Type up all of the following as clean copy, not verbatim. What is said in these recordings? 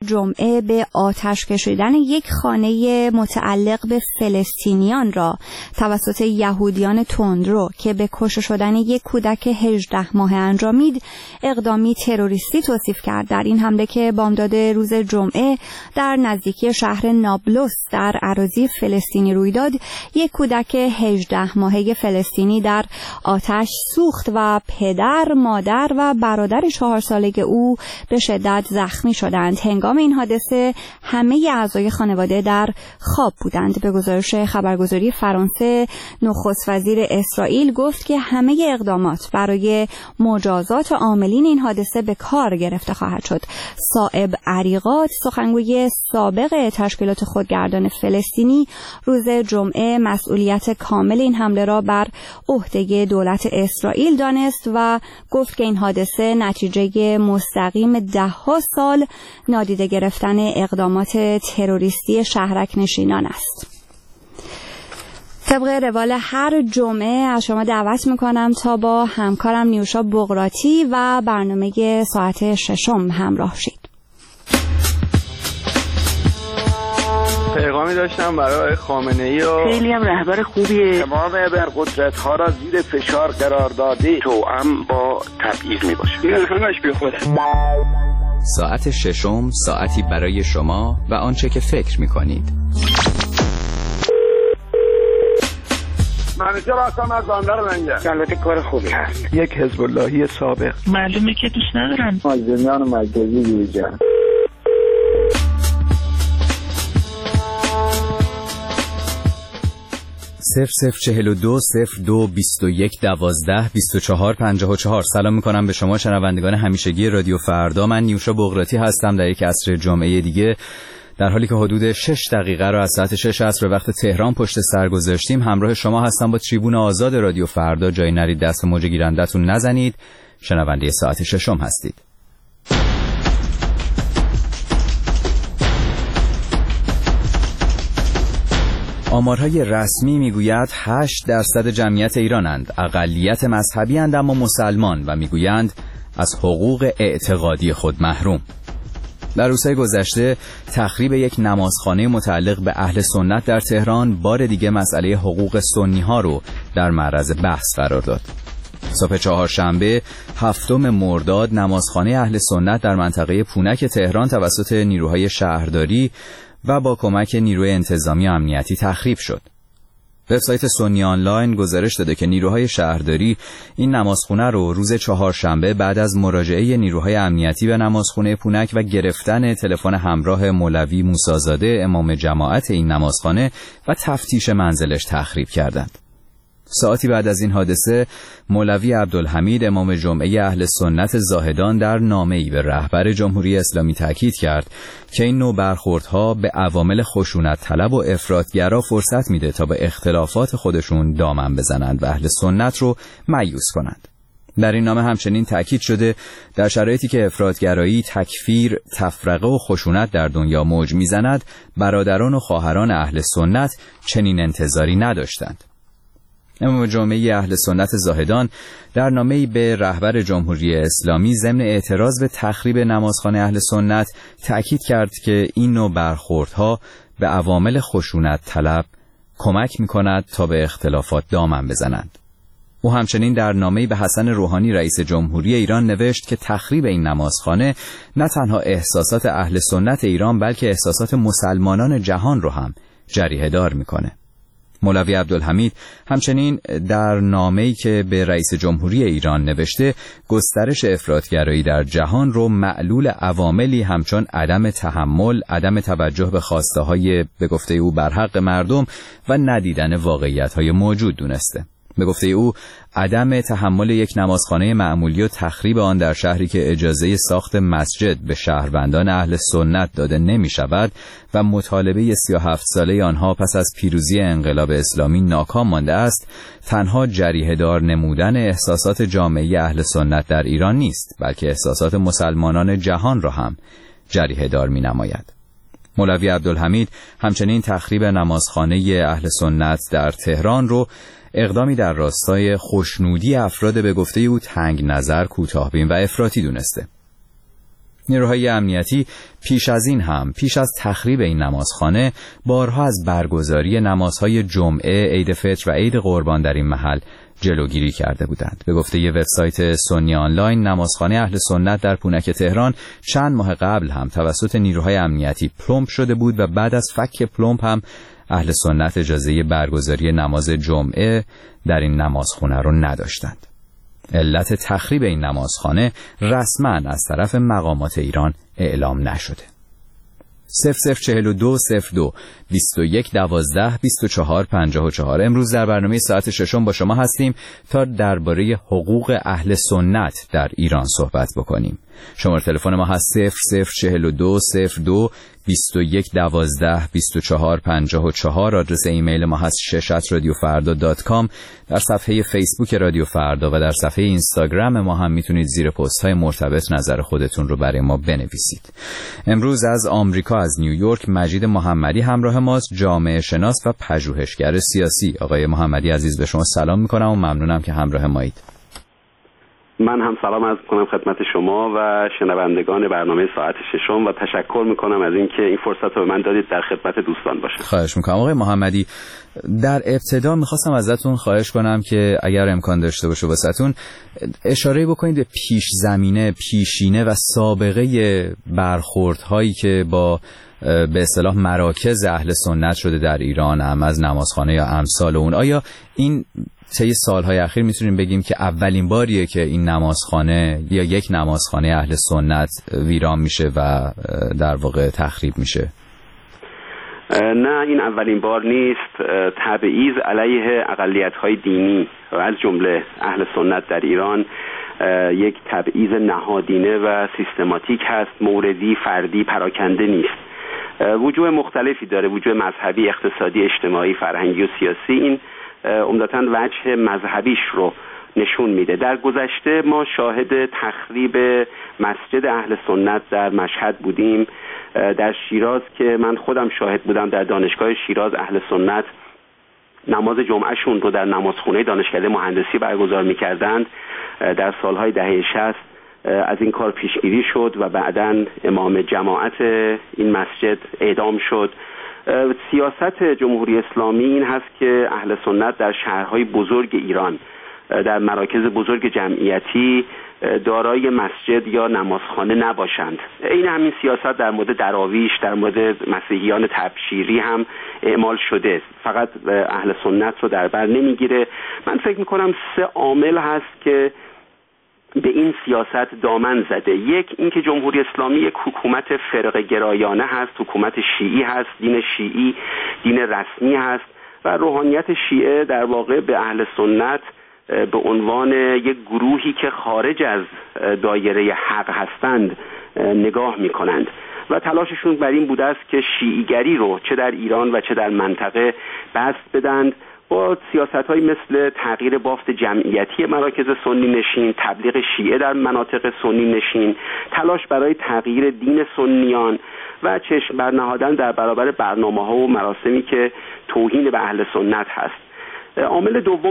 جمعه به آتش کشیدن یک خانه متعلق به فلسطینیان را توسط یهودیان تندرو که به کشته شدن یک کودک 18 ماهه انجامید اقدامی تروریستی توصیف کرد. در این حمله که بامداد روز جمعه در نزدیکی شهر نابلس در اراضی فلسطینی روی داد، یک کودک 18 ماهه فلسطینی در آتش سوخت و پدر، مادر و برادر 4 ساله او به شدت زخمی شدند. هنگام این حادثه همه اعضای خانواده در خواب بودند. به گزارش خبرگزاری فرانسه، نخست وزیر اسرائیل گفت که همه اقدامات برای مجازات عاملین این حادثه به کار گرفته خواهد شد. صائب عریقات، سخنگوی سابق تشکیلات خودگردان فلسطینی، روز جمعه مسئولیت کامل این حمله را بر عهده دولت اسرائیل دانست و گفت که این حادثه نتیجه مستقیم 10 سال نادیده گرفتن اقدامات تروریستی شهرک نشینان است. طبق روال هر جمعه از شما دعوت میکنم تا با همکارم نیوشا بغراتی و برنامه ساعت 6 همراه شید. پیغامی داشتم برای خامنه‌ای و خیلی هم رهبر خوبیه. تمام ابرقدرت‌ها را زیر فشار قرار داده، توأم با تبعیض میباشه. این همش بی خوده. ساعت 6 ساعتی برای شما و آنچه که فکر میکنید. منیجر هستم از بندر لنگر. البته کار خوبی هست. یک حزب اللهی سابق. معلومه که دوست ندارن مازنیان مرکزی بیرجن. صفر 42 02 21 12 24 54. سلام میکنم به شما شنوندگان همیشگی رادیو فردا. من نیوشا بغراتی هستم در یک عصر جمعه دیگه. در حالی که حدود 6 دقیقه رو از ساعت 6 عصر به وقت تهران پشت سر گذاشتیم، همراه شما هستم با تریبون آزاد رادیو فردا. جایی نرید، دست موج گیرندتون نزنید. شنونده ساعت 6 هستید. آمارهای رسمی میگوید 8% جمعیت ایرانند، اقلیت مذهبی اند اما مسلمان، و میگویند از حقوق اعتقادی خود محروم. در روزهای گذشته تخریب یک نمازخانه متعلق به اهل سنت در تهران بار دیگه مسئله حقوق سنی ها رو در معرض بحث قرار داد. صبح چهارشنبه 7 مرداد نمازخانه اهل سنت در منطقه پونک تهران توسط نیروهای شهرداری و با کمک نیروی انتظامی و امنیتی تخریب شد. وبسایت سنی آنلاین گزارش داده که نیروهای شهرداری این نمازخانه رو روز چهارشنبه بعد از مراجعه نیروهای امنیتی به نمازخانه پونک و گرفتن تلفن همراه مولوی موسی‌زاده امام جماعت این نمازخانه و تفتیش منزلش تخریب کردند. ساعتی بعد از این حادثه مولوی عبدالحمید امام جمعه اهل سنت زاهدان در نامه‌ای به رهبر جمهوری اسلامی تاکید کرد که این نوع برخوردها به عوامل خشونت طلب و افراطگرا فرصت میده تا به اختلافات خودشون دامن بزنند و اهل سنت رو مایوس کنند. در این نامه همچنین تاکید شده در شرایطی که افراطگرایی، تکفیر، تفرقه و خشونت در دنیا موج میزند، برادران و خواهران اهل سنت چنین انتظاری نداشتند. امام جمعه اهل سنت زاهدان در نامه‌ای به رهبر جمهوری اسلامی ضمن اعتراض به تخریب نمازخانه اهل سنت تأکید کرد که این نوع برخوردها به عوامل خشونت طلب کمک می‌کند تا به اختلافات دامن بزنند. او همچنین در نامه‌ای به حسن روحانی رئیس جمهوری ایران نوشت که تخریب این نمازخانه نه تنها احساسات اهل سنت ایران بلکه احساسات مسلمانان جهان رو هم جریحه دار می‌کنه. مولوی عبدالحمید همچنین در نامه‌ای که به رئیس جمهوری ایران نوشته گسترش افراطگرایی در جهان رو معلول عواملی همچون عدم تحمل، عدم توجه به خواسته‌های به گفته او برحق مردم و ندیدن واقعیت‌های موجود دونسته. به گفته او عدم تحمل یک نمازخانه معمولی و تخریب آن در شهری که اجازه ساخت مسجد به شهروندان اهل سنت داده نمی شود و مطالبه 37 ساله آنها پس از پیروزی انقلاب اسلامی ناکام مانده است، تنها جریحه دار نمودن احساسات جامعه اهل سنت در ایران نیست بلکه احساسات مسلمانان جهان را هم جریحه دار می نماید. مولوی عبدالحمید همچنین تخریب نمازخانه اهل سنت در تهران رو اقدامی در راستای خوشنودی افراد به گفته او تنگ نظر، کوتاه‌بین و افراطی دونسته. نیروهای امنیتی پیش از تخریب این نمازخانه بارها از برگزاری نمازهای جمعه، عید فطر و عید قربان در این محل جلوگیری کرده بودند. به گفته یه وبسایت سنی آنلاین، نمازخانه اهل سنت در پونک تهران چند ماه قبل هم توسط نیروهای امنیتی پلمپ شده بود و بعد از فک پلمپ هم اهل سنت اجازه برگزاری نماز جمعه در این نمازخانه رو نداشتند. علت تخریب این نمازخانه رسما از طرف مقامات ایران اعلام نشده. 0042 02 21 12 24 54. امروز در برنامه ساعت ششم با شما هستیم تا درباره حقوق اهل سنت در ایران صحبت بکنیم. شماره تلفن ما هست 0042 02 21 12 24 54. آدرس ایمیل ما هست shesh@radiofarda.com. در صفحه فیسبوک رادیو فردا و در صفحه اینستاگرام ما هم میتونید زیر پست های مرتبط نظر خودتون رو برای ما بنویسید. امروز از آمریکا، از نیویورک، مجید محمدی همراه ماست، جامعه شناس و پژوهشگر سیاسی. آقای محمدی عزیز، به شما سلام میکنم و ممنونم که همراه مایید. من هم سلام عرض می‌کنم خدمت شما و شنوندگان برنامه ساعت ششم و تشکر می‌کنم از اینکه این فرصت رو به من دادید در خدمت دوستان باشم. خواهش می‌کنم. آقای محمدی، در ابتدا می‌خواستم ازتون خواهش کنم که اگر امکان داشته باشه واسهتون اشاره بکنید به پیش زمینه، پیشینه و سابقه برخوردهایی که با به اصطلاح مراکز اهل سنت شده در ایران، هم از نمازخانه یا امثال اون. آیا این طی سالهای اخیر میتونیم بگیم که اولین باریه که این نمازخانه یا یک نمازخانه اهل سنت ویران میشه و در واقع تخریب میشه؟ نه، این اولین بار نیست. تبعیض علیه اقلیت‌های دینی و از جمله اهل سنت در ایران یک تبعیض نهادینه و سیستماتیک هست، موردی، فردی، پراکنده نیست. وجوه مختلفی داره، وجوه مذهبی، اقتصادی، اجتماعی، فرهنگی و سیاسی. این عمدتاً وجه مذهبیش رو نشون میده. در گذشته ما شاهد تخریب مسجد اهل سنت در مشهد بودیم، در شیراز که من خودم شاهد بودم، در دانشگاه شیراز اهل سنت نماز جمعهشون رو در نمازخونه دانشکده مهندسی برگزار میکردند. در سالهای دهه 60 از این کار پیشگیری شد و بعداً امام جماعت این مسجد اعدام شد. سیاست جمهوری اسلامی این هست که اهل سنت در شهرهای بزرگ ایران، در مراکز بزرگ جمعیتی دارای مسجد یا نمازخانه نباشند. این همین سیاست در مورد دراویش، در مورد مسیحیان تبشیری هم اعمال شده، فقط اهل سنت رو در بر نمیگیره. من فکر میکنم 3 عامل هست که به این سیاست دامن زده. یک، اینکه جمهوری اسلامی یک حکومت فرقه گرایانه هست، حکومت شیعی هست، دین شیعی دین رسمی هست و روحانیت شیعه در واقع به اهل سنت به عنوان یک گروهی که خارج از دایره حق هستند نگاه می‌کنند و تلاششون بر این بوده است که شیعیگری رو چه در ایران و چه در منطقه بسط بدند، با سیاست‌هایی مثل تغییر بافت جمعیتی مراکز سنی نشین، تبلیغ شیعه در مناطق سنی نشین، تلاش برای تغییر دین سنیان و چشم برنهادن در برابر برنامه‌ها و مراسمی که توهین به اهل سنت هست. عامل دوم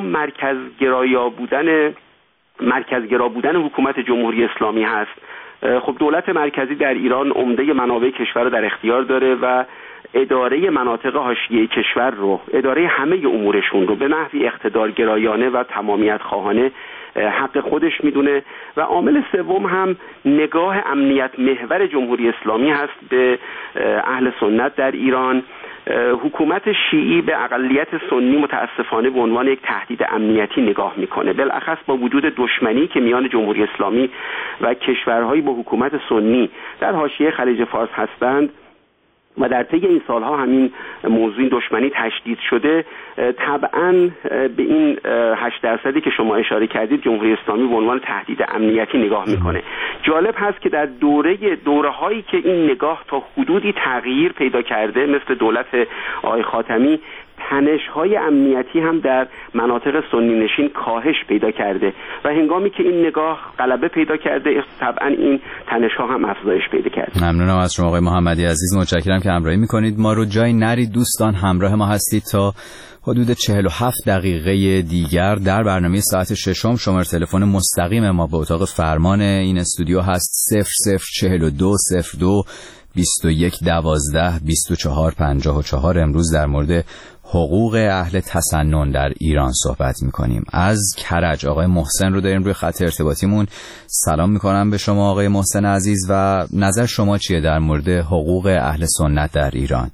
مرکزگرا بودن حکومت جمهوری اسلامی هست. خب دولت مرکزی در ایران عمده منابع کشور رو در اختیار داره و اداره مناطق حاشیه کشور رو، اداره همه امورشون رو به نحوی اقتدارگرایانه و تمامیت خواهانه حق خودش میدونه. و عامل سوم هم نگاه امنیت محور جمهوری اسلامی هست به اهل سنت در ایران. حکومت شیعی به اقلیت سنی متاسفانه به عنوان یک تهدید امنیتی نگاه میکنه، بالاخص با وجود دشمنی که میان جمهوری اسلامی و کشورهایی با حکومت سنی در حاشیه خلیج فارس هستند و در طی این سالها همین موضوع دشمنی تشدید شده. طبعاً به این 8% که شما اشاره کردید جمهوری اسلامی به عنوان تهدید امنیتی نگاه میکنه. جالب هست که در دوره‌هایی که این نگاه تا حدودی تغییر پیدا کرده، مثل دولت آقای خاتمی، تنش‌های امنیتی هم در مناطق سنی نشین کاهش پیدا کرده و هنگامی که این نگاه غلبه پیدا کرده طبعا این تنش‌ها هم افزایش پیدا کرده. ممنونم از شما آقای محمدی عزیز، متشکرم که همراهی می‌کنید. ما رو جای نرید دوستان، همراه ما هستید تا حدود 47 دقیقه دیگر در برنامه ساعت ششم. شماره تلفن مستقیم ما به اتاق فرمان این استودیو هست 0042 02 21 12 24 54. امروز در مورد حقوق اهل تسنن در ایران صحبت میکنیم. از کرج آقای محسن رو داریم روی خط ارتباطیمون. سلام میکنم به شما آقای محسن عزیز و نظر شما چیه در مورد حقوق اهل سنت در ایران؟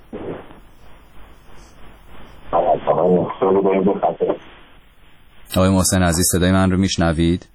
آقای محسن عزیز صدای من رو میشنوید؟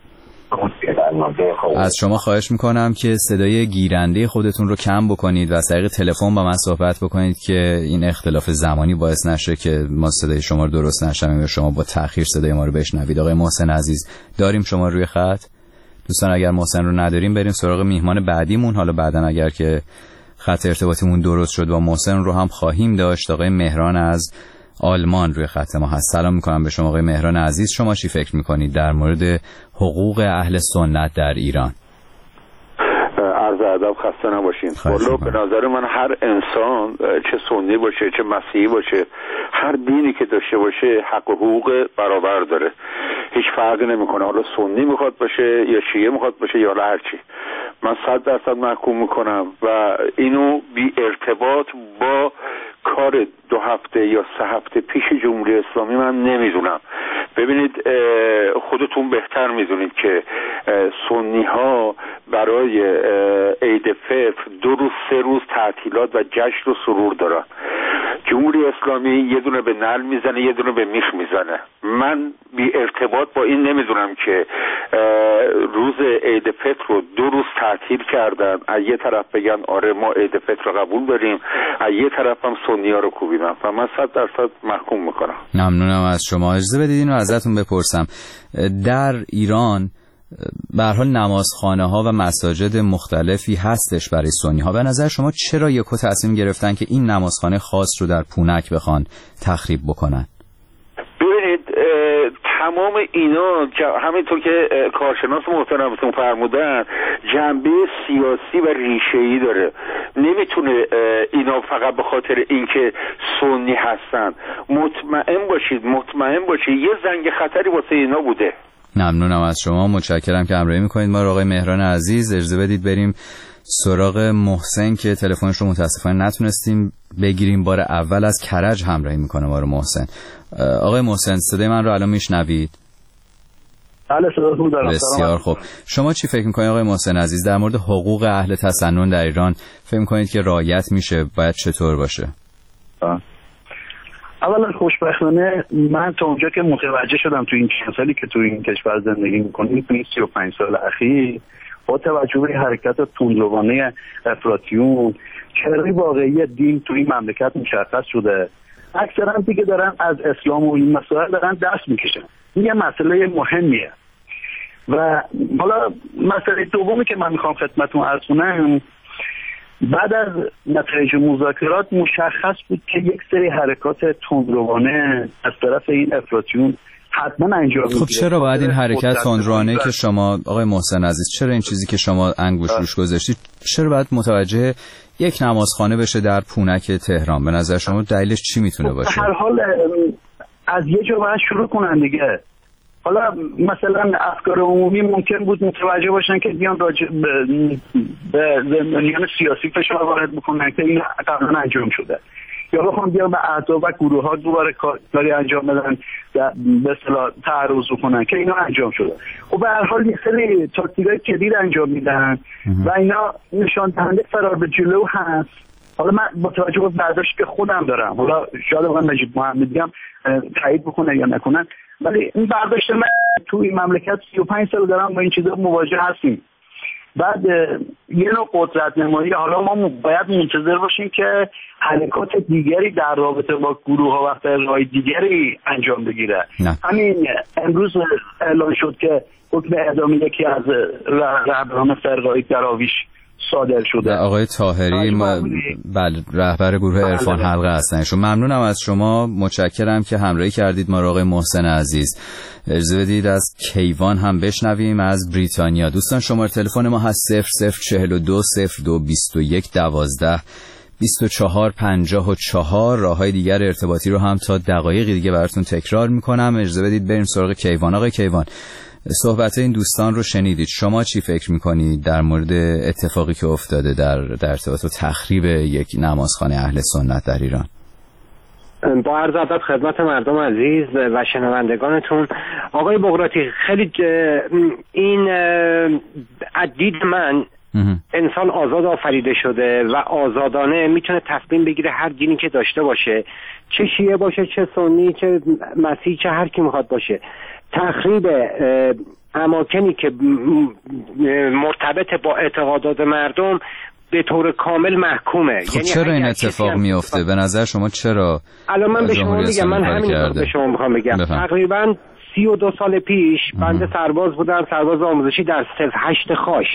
از شما خواهش میکنم که صدای گیرنده خودتون رو کم بکنید و از طریق تلفن با من صحبت بکنید که این اختلاف زمانی باعث نشه که ما صدای شما رو درست نشنویم و شما با تأخیر صدای ما رو بشنوید. آقای محسن عزیز داریم شما روی خط؟ دوستان اگر محسن رو نداریم بریم سراغ میهمان بعدیمون. حالا بعداً اگر که خط ارتباطیمون درست شد با محسن رو هم خواهیم داشت. آقای مهران از آلمان روی خط ما هست. سلام میکنم به شما آقای مهران عزیز. شما چی فکر میکنید در مورد حقوق اهل سنت در ایران؟ عرض ادب، خسته نباشین. والله به نظر من هر انسان چه سنی باشه چه مسیحی باشه، هر دینی که داشته باشه حق و حقوق برابر داره، هیچ فرقی نمیکنه حالا سنی میخواد باشه یا شیعه میخواد باشه یا هر چی. من 100% محکوم میکنم و اینو بی ارتباط با کار 2 هفته یا 3 هفته پیش جمهوری اسلامی من نمیدونم. ببینید خودتون بهتر میدونید که سنی ها برای عید فطر 2 روز 3 روز تعطیلات و جشن و سرور دارن. جمهوری اسلامی یه دونه به نعل میزنه یه دونه به میخ میزنه. من بی ارتباط با این نمیدونم که روز عید فطر رو 2 روز تعطیل کردن، از یه طرف بگن آره ما عید فطر رو قبول داریم، از یه طرف هم سنی ها رو کوبیدن و من 100% محکوم میکنم. ممنونم از شما. اجازه بدید اینو ازتون بپرسم. در ایران به هر حال نمازخانه ها و مساجد مختلفی هستش برای سنی ها. به نظر شما چرا یکو تصمیم گرفتن که این نمازخانه خاص رو در پونک بخوان تخریب بکنن؟ ببینید تمام اینا همینطور که کارشناس محترمتون فرمودن جنبه سیاسی و ریشه‌ای داره. نمیتونه اینا فقط به خاطر اینکه سنی هستن. مطمئن باشید یه زنگ خطری واسه اینا بوده. ممنونم از شما، متشکرم که همراهی میکنید ما رو. آقای مهران عزیز اجازه بدید بریم سراغ محسن که تلفنش رو متاسفانه نتونستیم بگیریم. بار اول از کرج همراهی میکنه ما رو محسن. آقای محسن صدای من رو الان میشنوید؟ بله صداتون دارم. بسیار خوب. شما چی فکر میکنید آقای محسن عزیز در مورد حقوق اهل تسنن در ایران؟ فکر میکنید که رعایت میشه؟ باید چطور باشه؟ اولا خوشبختانه من تا اونجا که متوجه شدم تو این چند سالی که تو این کشور زندگی میکنیم، تو این 35 سال اخیر، با توجه به حرکت تندروانه افراطیون چهره واقعی دین تو این مملکت مشخص شده. اکثرا دیگه دارن از اسلام و این مسائل دارن دست میکشن. این یه مسئله مهمیه. و حالا مسئله دومی که من میخوام خدمتتون عرض کنم، بعد از نتایج مذاکرات مشخص بود که یک سری حرکات تندروانه از طرف این افراطیون حتما انجام میگیره. خب چرا باید این حرکت تندروانه که شما آقای محسن عزیز، چرا این چیزی که شما انگوش روش گذاشتید، چرا باید متوجه یک نمازخانه بشه در پونک تهران؟ به نظر شما دلیلش چی میتونه باشه؟ هر حال از یه جا باید شروع کنن دیگه. حالا مثلا افکار عمومی ممکن بود متوجه باشن که بیان به زندانیان سیاسی فشار وارد بکنن که این قبلا انجام شده، یا بخوام بیان به اعضا و گروه ها دوباره کاری انجام بدن به اصطلاح تعرض کنن که اینا انجام شده. و به هر حال یه سری تاکتیکای جدید انجام میدن و اینا نشان دهنده فرار به جلو هست. حالا من با توجه به برداشتی که خودم دارم، حالا شاید آقای مجید محمدی هم تایید بکنه یا نکنن، ولی این برداشت من تو این مملکت 35 سال دارم با این چیزا مواجه هستیم. بعد یه نوع قدرت نمایی، حالا ما باید منتظر باشیم که حرکات دیگری در رابطه با گروه ها و فرقهای دیگری انجام بگیره. همین امروز اعلان شد که حکم اعدام یکی از رهبران فرقهای دراویش صادر شده. آقای طاهری بله رهبر گروه عرفان حلقه هستن. ممنونم از شما، متشکرم که همراهی کردید ما را. آقای محسن عزیز اجازه بدید از کیوان هم بشنویم از بریتانیا. دوستان شماره تلفن ما هست 0042 02 21 12 24 54. راههای دیگر ارتباطی رو هم تا دقایقی دیگه براتون تکرار میکنم. اجازه بدید بریم سراغ کیوان. آقای کیوان، صحبت این دوستان رو شنیدید، شما چی فکر میکنید در مورد اتفاقی که افتاده در ارتباط با تخریب یک نمازخانه اهل سنت در ایران؟ با عرض ادب خدمت مردم عزیز و شنوندگانتون، آقای بغراتی، خیلی این از دید من انسان آزاد آفریده شده و آزادانه میتونه تصمیم بگیره هر دینی که داشته باشه، چه شیعه باشه، چه سنی، چه مسیحی، چه هر کی میخواد باشه. تخریب اماکنی که مرتبط با اعتقادات مردم به طور کامل محکومه. خب یعنی چرا این اتفاق میفته به نظر شما؟ چرا الان من به شما میگم، من همین به شما میخوام بگم. تقریبا 32 سال پیش بنده سرباز بودم، سرباز آموزشی در 08 خاش.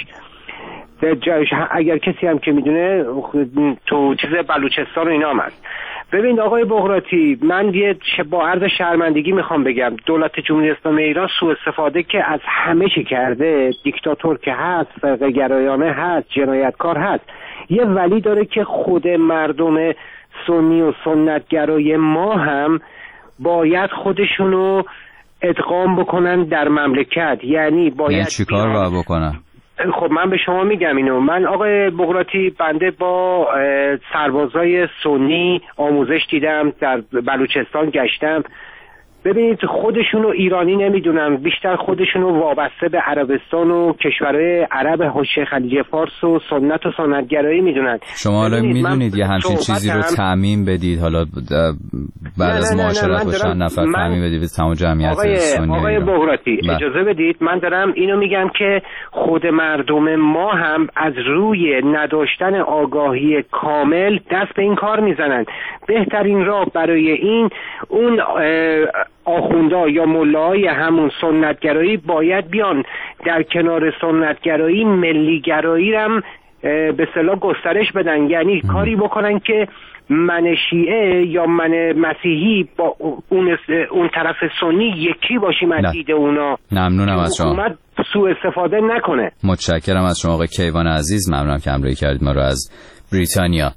اگر کسی هم که میدونه تو چیز بلوچستان و اینا هست. ببینید آقای بغراتی، من یه با عرض شرمندگی میخوام بگم دولت جمهوری اسلامی ایران سوء استفاده که از همه چی کرده، دیکتاتور که هست، فرقه گرایانه هست، جنایتکار هست. یه ولی داره که خود مردم سنی و سنتگرای ما هم باید خودشونو ادغام بکنن در مملکت. یعنی باید چیکار باید بکنن؟ خب من به شما میگم اینو. من آقای بغراتی بنده با سربازای سنی آموزش دیدم، در بلوچستان گشتم. ببینید خودشونو ایرانی نمیدونن، بیشتر خودشونو وابسته به عربستان و کشورهای عرب حوزه خلیج فارس و سنت و سنتگرایی میدونن. شما حالا میدونید یه همچین چیزی رو تعمیم بدید، حالا بعد از معاشرت با چند نفر تعمیم بدید به تمام جمعیت سنی. آقای بغراتی اجازه بدید، من دارم اینو میگم که خود مردم ما هم از روی نداشتن آگاهی کامل دست به این کار میزنن. بهترین راه برای این اون آخوندا یا ملاهای همون سنتگرایی باید بیان در کنار سنتگرایی ملیگرایی هم به اصطلاح گسترش بدن. یعنی کاری بکنن که من شیعه یا من مسیحی با اون طرف سنی یکی باشیم از دید اونا. ممنونم از شما. حکومت سوء استفاده نکنه. متشکرم از شما آقای کیوان عزیز، ممنونم که همراهی کردید ما رو از بریتانیا.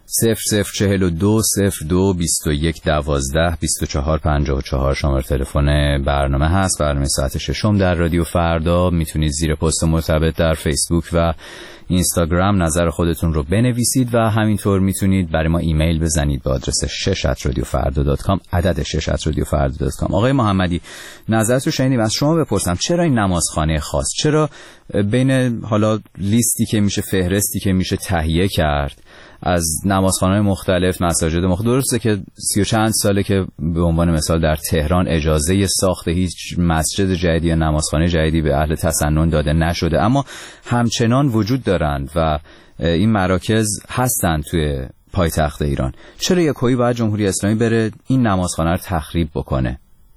0042 02 21 12 24 54 شماره تلفن برنامه هست. برنامه ساعت 6 در رادیو فردا. میتونید زیر پست مرتبط در فیسبوک و اینستاگرام نظر خودتون رو بنویسید و همینطور میتونید برای ما ایمیل بزنید به آدرس 6@radiofarda.com، عدد 6@radiofarda.com. آقای محمدی، نظرتو شنیدیم، از شما بپرسم چرا این نمازخانه خاص؟ چرا بین حالا لیستی که میشه، فهرستی که میشه تهیه کرد از نمازخانه‌های مختلف، مساجد مختلف، درسته که 30 و چند ساله که به عنوان مثال در تهران اجازه ساخت هیچ مسجد جدیدی یا نمازخانه جدیدی به اهل تسنن داده نشده، اما همچنان وجود دارند و این مراکز هستند توی پایتخت ایران. چرا یکویی باید جمهوری اسلامی بره این نمازخانه رو تخریب بکنه؟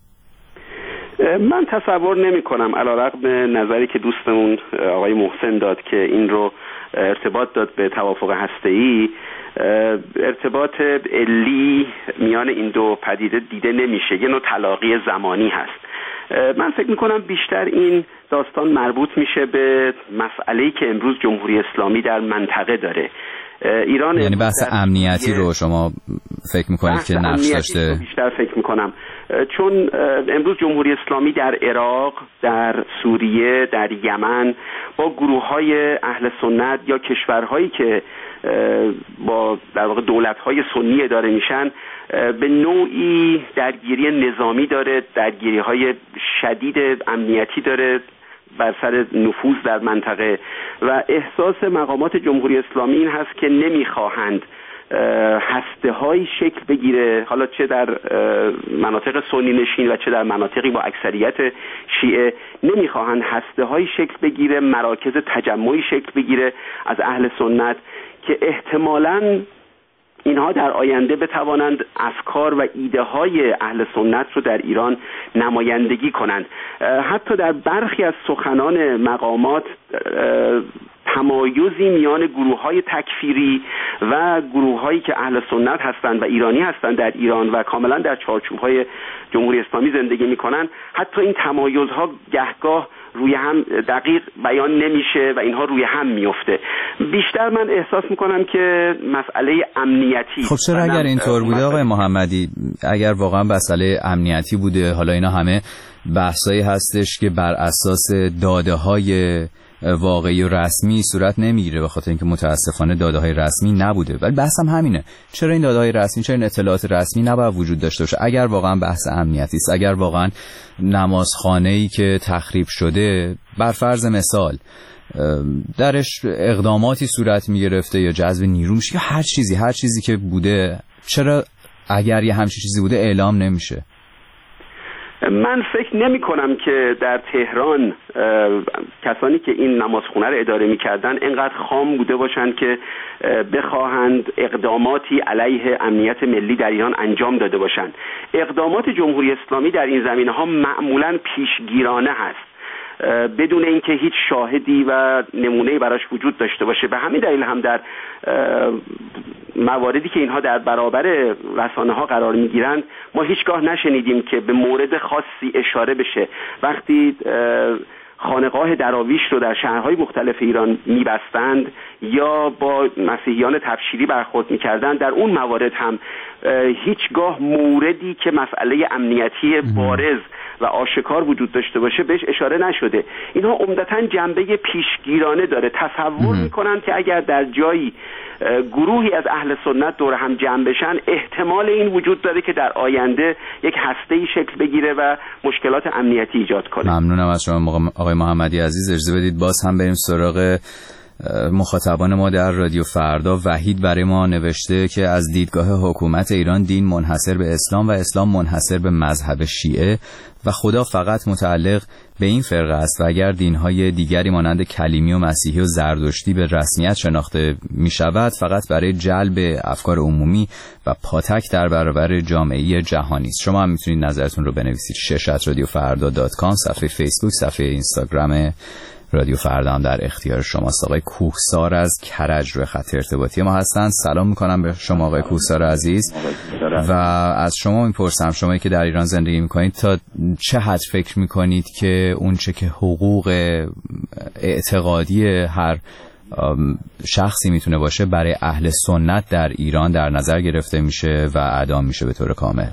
من تصور نمی کنم، علیرغم نظری که دوستمون آقای محسن داد که این رو ارتباط داد به توافق هسته‌ای، ارتباط علی میان این دو پدیده دیده نمیشه، یه نوع تلاقی زمانی هست. من فکر میکنم بیشتر این داستان مربوط میشه به مسئله‌ای که امروز جمهوری اسلامی در منطقه داره. ایران، یعنی بحث امنیتی رو شما فکر میکنید که نقش داشته؟ بیشتر فکر میکنم، چون امروز جمهوری اسلامی در عراق، در سوریه، در یمن با گروه‌های اهل سنت یا کشورهایی که با در واقع دولت‌های سنی اداره میشن به نوعی درگیری نظامی داره، درگیری‌های شدید امنیتی داره بر سر نفوذ در منطقه و احساس مقامات جمهوری اسلامی این هست که نمیخواهند هسته‌هایی شکل بگیره، حالا چه در مناطق سنی نشین و چه در مناطقی با اکثریت شیعه، نمیخواهند هسته‌هایی شکل بگیره، مراکز تجمعی شکل بگیره از اهل سنت که احتمالاً اینها در آینده بتوانند افکار و ایده های اهل سنت رو در ایران نمایندگی کنند. حتی در برخی از سخنان مقامات تمایزی میان گروه‌های تکفیری و گروه‌هایی که اهل سنت هستند و ایرانی هستند در ایران و کاملا در چارچوب‌های جمهوری اسلامی زندگی می‌کنند، حتی این تمایزها گهگاه روی هم دقیق بیان نمیشه و اینها روی هم میفته. بیشتر من احساس میکنم که مسئله امنیتی. خب چرا اگر اینطور بوده آقای محمدی، اگر واقعا مسئله امنیتی بوده، حالا اینا همه بحثایی هستش که بر اساس داده‌های واقعی و رسمی صورت نمیگیره، به خاطر اینکه متاسفانه داده‌های رسمی نبوده. ولی بحثم همینه، چرا این داده‌های رسمی، چرا این اطلاعات رسمی نباید وجود داشته باشه؟ اگر واقعا بحث امنیتی است، اگر واقعا نمازخانه‌ای که تخریب شده بر فرض مثال درش اقداماتی صورت میگرفته یا جذب نیرو میشه یا هر چیزی که بوده، چرا اگر یه همچین چیزی بوده اعلام نمیشه؟ من فکر نمی کنم که در تهران کسانی که این نمازخونه رو اداره می کردن اینقدر خام بوده باشند که بخواهند اقداماتی علیه امنیت ملی در ایران انجام داده باشند. اقدامات جمهوری اسلامی در این زمینه‌ها معمولاً پیشگیرانه هست، بدون اینکه هیچ شاهدی و نمونه‌ای براش وجود داشته باشه. به همین دلیل هم در مواردی که اینها در برابر رسانه‌ها قرار می‌گیرند ما هیچگاه نشنیدیم که به مورد خاصی اشاره بشه. وقتی خانقاه دراویش رو در شهرهای مختلف ایران می‌بستند یا با مسیحیان تبشیری برخورد می‌کردند، در اون موارد هم هیچگاه موردی که مسئله امنیتی بارز و آشکار وجود داشته باشه بهش اشاره نشده. اینها عمدتاً جنبه پیشگیرانه داره. تصور میکنن که اگر در جایی گروهی از اهل سنت دور هم جمع بشن، احتمال این وجود داره که در آینده یک هسته‌ای شکل بگیره و مشکلات امنیتی ایجاد کنه. ممنونم از شما آقای محمدی عزیز. اجازه بدید باز هم بریم سراغ مخاطبان ما در رادیو فردا. وحید برای ما نوشته که از دیدگاه حکومت ایران دین منحصر به اسلام و اسلام منحصر به مذهب شیعه و خدا فقط متعلق به این فرقه است و اگر دینهای دیگری مانند کلیمی و مسیحی و زردشتی به رسمیت شناخته می شود فقط برای جلب افکار عمومی و پاتک در برابر جامعه جهانی است. شما هم میتونید نظرتون رو بنویسید. @radiofarda.com، صفحه فیسبوک، صفحه اینستاگرام رادیو فردا هم در اختیار شماست. آقای کوهسار از کرج روی خط ارتباطی ما هستند. سلام میکنم به شما آقای کوهسار عزیز و از شما میپرسم، شمایی که در ایران زندگی میکنید تا چه حد فکر میکنید که اونچه که حقوق اعتقادی هر شخصی میتونه باشه برای اهل سنت در ایران در نظر گرفته میشه و ادا میشه به طور کامل؟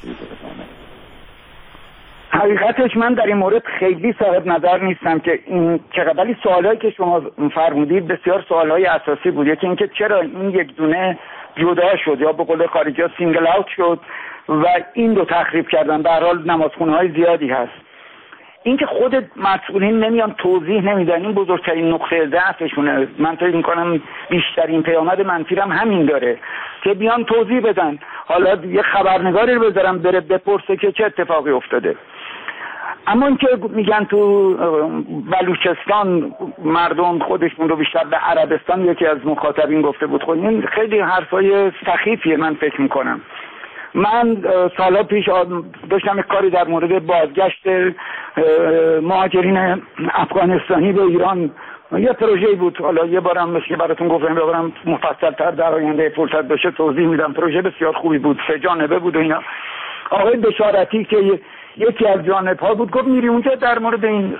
حقیقتش من در این مورد خیلی صاحب نظر نیستم که این ولی سوالایی که شما فرمودید بسیار سوالای اساسی بود. یکی اینکه چرا این یک دونه جدا شد یا به قول خارجی‌ها سینگل اوت شد و این دو تخریب کردن. به هر حال نمازخونه‌های زیادی هست. اینکه خود مسئولین نمیان توضیح نمیدن، این بزرگترین نقطه ضعفشونه. من فکر می‌کنم بیشترین پیامد منفی هم همین داره که بیان توضیح بدن. حالا یه خبرنگاری رو بذارم بره بپرسه که چه اتفاقی افتاده. اما اینکه میگن تو بلوچستان مردم خودشون رو بیشتر به عربستان، یکی از مخاطبین گفته بود، خب این خیلی حرفای سخیفیه. من فکر میکنم من سالا پیش داشتم یک کاری در مورد بازگشت مهاجرین افغانستانی به ایران، یه پروژه‌ای بود. حالا یه بارم مثل براتون گفتم ببرم مفصل‌تر در آینده فرصت بشه توضیح میدم. پروژه بسیار خوبی بود، 3 جانبه بود و اینا. آقای بشارتی که یکی از جانب‌ها بود گفت میری اونجا در مورد این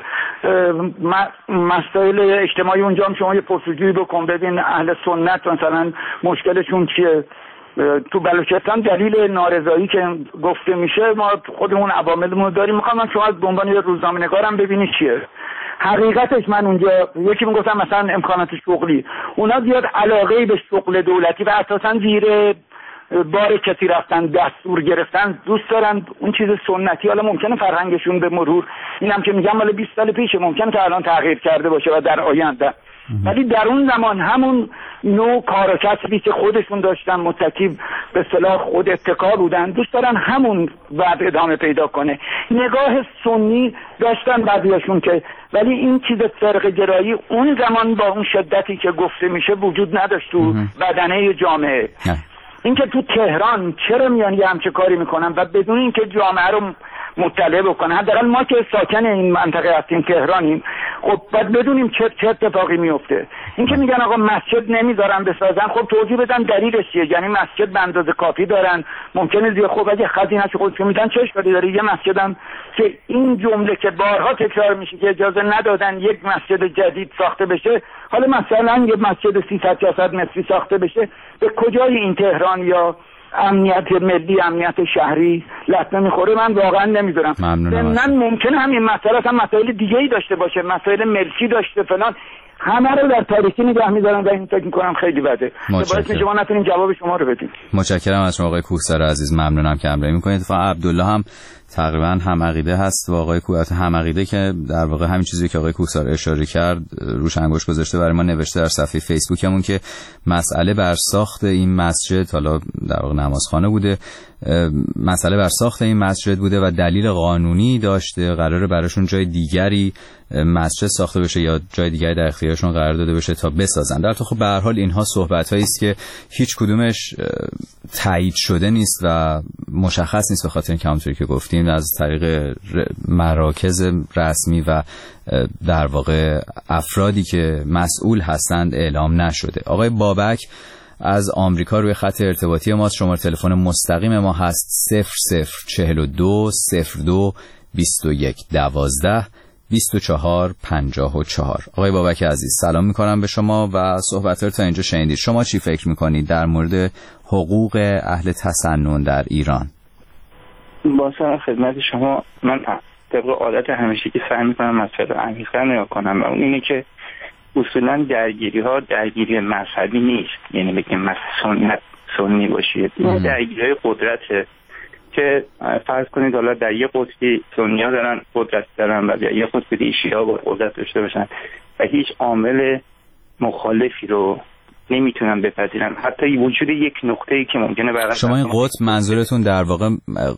مسائل اجتماعی اونجا هم شما یه پرسجویی بکن، ببین اهل سنت مثلا مشکلشون چیه. تو بلوچستان دلیل نارضایی که گفته میشه ما خودمون عواملمون داریم. میخوام شما از عنوان یه روزنامه‌نگارم ببینید چیه حقیقتش. من اونجا یکی میگفتم مثلا امکانات شغلی، اونا زیاد علاقه‌ای به شغل دولتی و اساساً زیر بار کسی رفتن دستور گرفتن دوست دارن. اون چیز سنتی حالا ممکنه فرهنگشون به مرور، اینم که میگم مال 20 سال پیشه، ممکنه که الان تغییر کرده باشه و در آینده، ولی در اون زمان همون نوع کار و کسبی که خودشون داشتن متکی به اصطلاح خود اتکا بودن دوست دارن همون بعد ادامه پیدا کنه. نگاه سنی داشتن بعضیاشون که، ولی این چیز فرقه گرایی اون زمان با اون شدتی که گفته میشه وجود نداشت تو بدنه جامعه. اینکه تو تهران چرا میان یه همچه کاری میکنن و بدون اینکه جامعه رو مطلع بکنن، حداقل ما که ساکن این منطقه هستیم تهرانیم، خب باید بدونیم چه اتفاقی میفته. اینکه میگن آقا مسجد نمیذارن بسازن، خب توضیح بدن دلیلش چیه؟ یعنی مسجد به اندازه کافی دارن، ممکنه زیاد. خب اگه خزینه‌اش خودشون میدن چه اشکالی داره؟ یه مسجدم که این جمله که بارها تکرار میشه که اجازه ندادن یک مسجد جدید ساخته بشه، حالا مثلا یه مسجد 300-400 متری ساخته بشه، به کجای این تهران یا امنیت ملی، امنیت شهری لطمه میخوره؟ من واقعا نمیدونم. ضمن ممکنه همین مسئله هم مسائل دیگه‌ای داشته باشه، مسائل ملکی داشته فلان، همه رو در تاریخی نگه می‌دارن و این فکر می‌کنم خیلی بده. باعث میشه ما نتونیم جواب شما رو بدیم. متشکرم از شما آقای کوهسار عزیز، ممنونم که همراهی می‌کنید. اتفاقا عبدالله هم تقریبا هم عقیده هست با آقای کوهسار، هم عقیده که در واقع همین چیزی که آقای کوهسار اشاره کرد روش انگشت گذاشته، برای ما نوشته در صفحه فیسبوکمون که مسئله بر ساخت این مسجد، حالا در واقع نمازخانه بوده، مسئله بر ساخت این مسجد بوده و دلیل قانونی داشته، قراره براشون جای دیگری مسجد ساخته بشه یا جای دیگری در اختیارشون قرار داده بشه تا بسازن. در تو خب به هر حال اینها صحبتایی است که هیچ کدومش تایید شده نیست و مشخص نیست، به خاطر اینکه همونطوری که گفتیم از طریق مراکز رسمی و در واقع افرادی که مسئول هستند اعلام نشده. آقای بابک از آمریکا روی خط ارتباطی ماست. شماره تلفن مستقیم ما هست 0042 02 21 12 24 54. آقای بابک عزیز سلام میکنم به شما و صحبت رو تا اینجا شنیدید. شما چی فکر میکنید در مورد حقوق اهل تسنن در ایران؟ با سلام خدمت شما. من طبق عادت همیشگی سعی میکنم مسئله عمیق‌تر نگاه کنم و اون اینه که اصولا درگیری مذهبی نیست، یعنی بگیم مثلا سنی باشید، این درگیری قدرته که فرض کنید حالا در یه قطبی سنی‌ها دارن قدرت دارن و در یه قطبی شیعه‌ها با قدرت داشته باشن و هیچ عامل مخالفی رو نمیتونن بپذیرن، حتی وجود یک نقطه‌ای که ممکنه برای شما این قطب منظورتون در واقع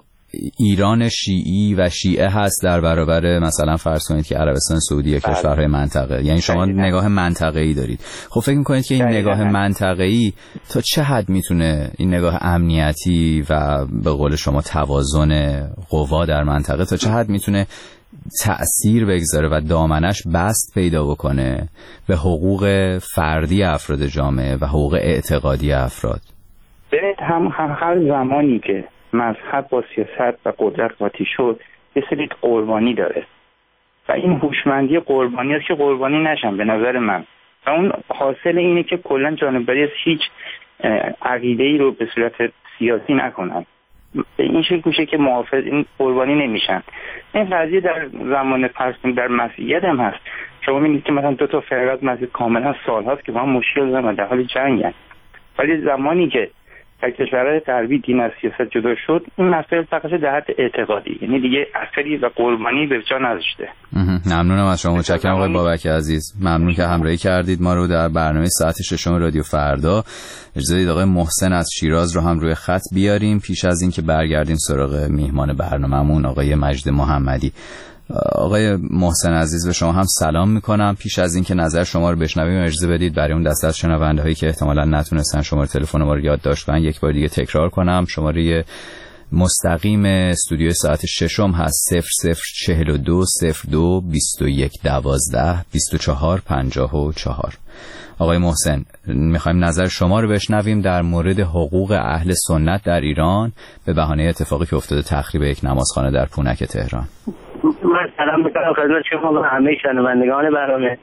ایران شیعی و شیعه هست در برابر مثلا فرض کنید که عربستان سعودی یا کشورهای منطقه، یعنی شما نگاه منطقه‌ای دارید. خب فکر می‌کنید که این نگاه منطقه‌ای تا چه حد میتونه این نگاه امنیتی و به قول شما توازن قوا در منطقه تا چه حد میتونه تأثیر بگذاره و دامنش بست پیدا بکنه به حقوق فردی افراد جامعه و حقوق اعتقادی افراد؟ ببینید هر زمانی که مذهب با سیاست و قدرت قاطی شد یه سری قربانی داره و این هوشمندی قربانی است که قربانی نشن به نظر من، و اون حاصل اینه که کلا جانبداری از هیچ عقیده‌ای رو به صورت سیاسی نکنن، به این شکل میشه که محافظ این قربانی نمیشن. این قضیه در زمان فرسون در مسیحیت هم هست. شما می‌بینید که مثلا دو تا فرقه از مسیح کاملا سال‌هاست که با هم مشکل دارن و در حال جنگن، ولی زمانی که در کشورهای غربی دین از سیاست جدا شد این مسائل فقط در حد اعتقادی، یعنی دیگه اثری و قربانی به جا نذاشته. ممنونم از شما، متشکرم آقای بابک عزیز، ممنون که همراهی کردید ما رو در برنامه ساعت 6 رادیو فردا. اجازه بدید آقای محسن از شیراز رو هم روی خط بیاریم پیش از این که برگردیم سراغ میهمان برنامه‌مون آقای مجد محمدی. آقای محسن عزیز به شما هم سلام میکنم. پیش از این که نظر شما رو بشنویم اجازه بدید برای اون دسته از شنونده هایی که احتمالاً نتونستن شماره تلفن ما رو یادداشت کنن یک بار دیگه تکرار کنم. شماره مستقیم استودیو ساعت 6 هست 0042 02 21 12 24 54. آقای محسن میخوایم نظر شما رو بشنویم در مورد حقوق اهل سنت در ایران به بهانه اتفاقی که افتاده تخریب یک نمازخانه در پونک تهران. من سلام میکنم خدمت شما و همه شنوندگان برنامه.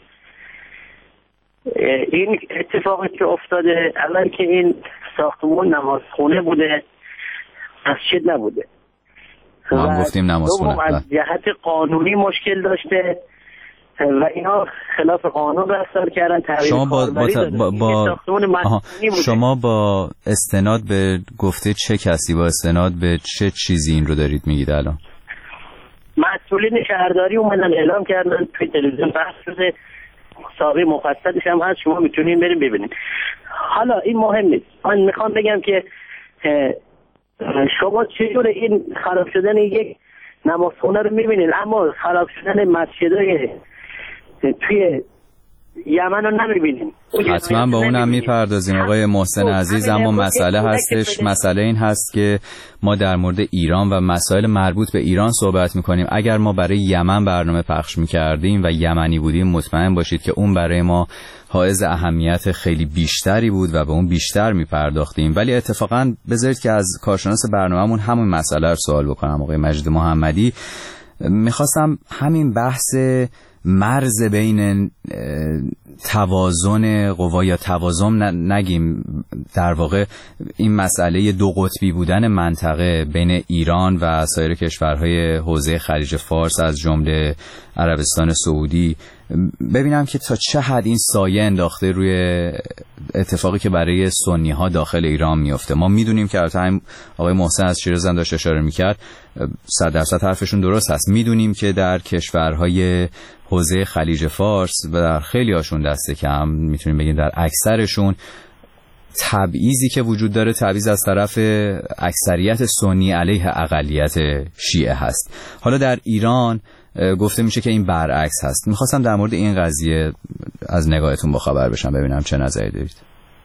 این اتفاقی که افتاده اول که این ساختمون نمازخونه بوده، مسجد نبوده. ما گفتیم نمازخونه. از جهت قانونی مشکل داشته و اینا خلاف قانون رفتار کردن. شما با استناد به گفته چه کسی، با استناد به چه چیزی این رو دارید میگید الان؟ مسئولین شهرداری اومدن اعلام کردن توی تلویزیون بحث شده، سابقه مفصلش هم هست، شما میتونین بریم ببینید. حالا این مهم نیست، من میخوام بگم که شما چجور این خراب شدن یک نمازخونه رو میبینید، اما خراب شدن مسجدهای توی یمن رو نمیبینیم. حتما با اونم میپردازیم آقای محسن عزیز، اما مسئله هستش، مسئله این هست که ما در مورد ایران و مسائل مربوط به ایران صحبت میکنیم. اگر ما برای یمن برنامه پخش میکردیم و یمنی بودیم، مطمئن باشید که اون برای ما حائز اهمیت خیلی بیشتری بود و به اون بیشتر میپرداختیم. ولی اتفاقا بذارید که از کارشناس برنامه‌مون همون مسئله رو سوال بکنم، آقای مجید محمدی. میخواستم همین بحث مرز بین توازن قوا یا توازن نگیم، در واقع این مسئله دو قطبی بودن منطقه بین ایران و سایر کشورهای حوزه خلیج فارس از جمله عربستان سعودی، ببینم که تا چه حد این سایه انداخته روی اتفاقی که برای سنی ها داخل ایران میفته. ما میدونیم که البته آقای محسن از شیراز هم داشت اشاره میکرد، 100% حرفشون درست هست. میدونیم که در کشورهای حوزه خلیج فارس و در خیلی هاشون دست کم، میتونیم بگیم در اکثرشون، تبعیضی که وجود داره تبعیض از طرف اکثریت سنی علیه اقلیت شیعه هست. حالا در ایران گفته میشه که این برعکس هست. میخواستم در مورد این قضیه از نگاهتون با خبر بشم، ببینم چه نظری دارید.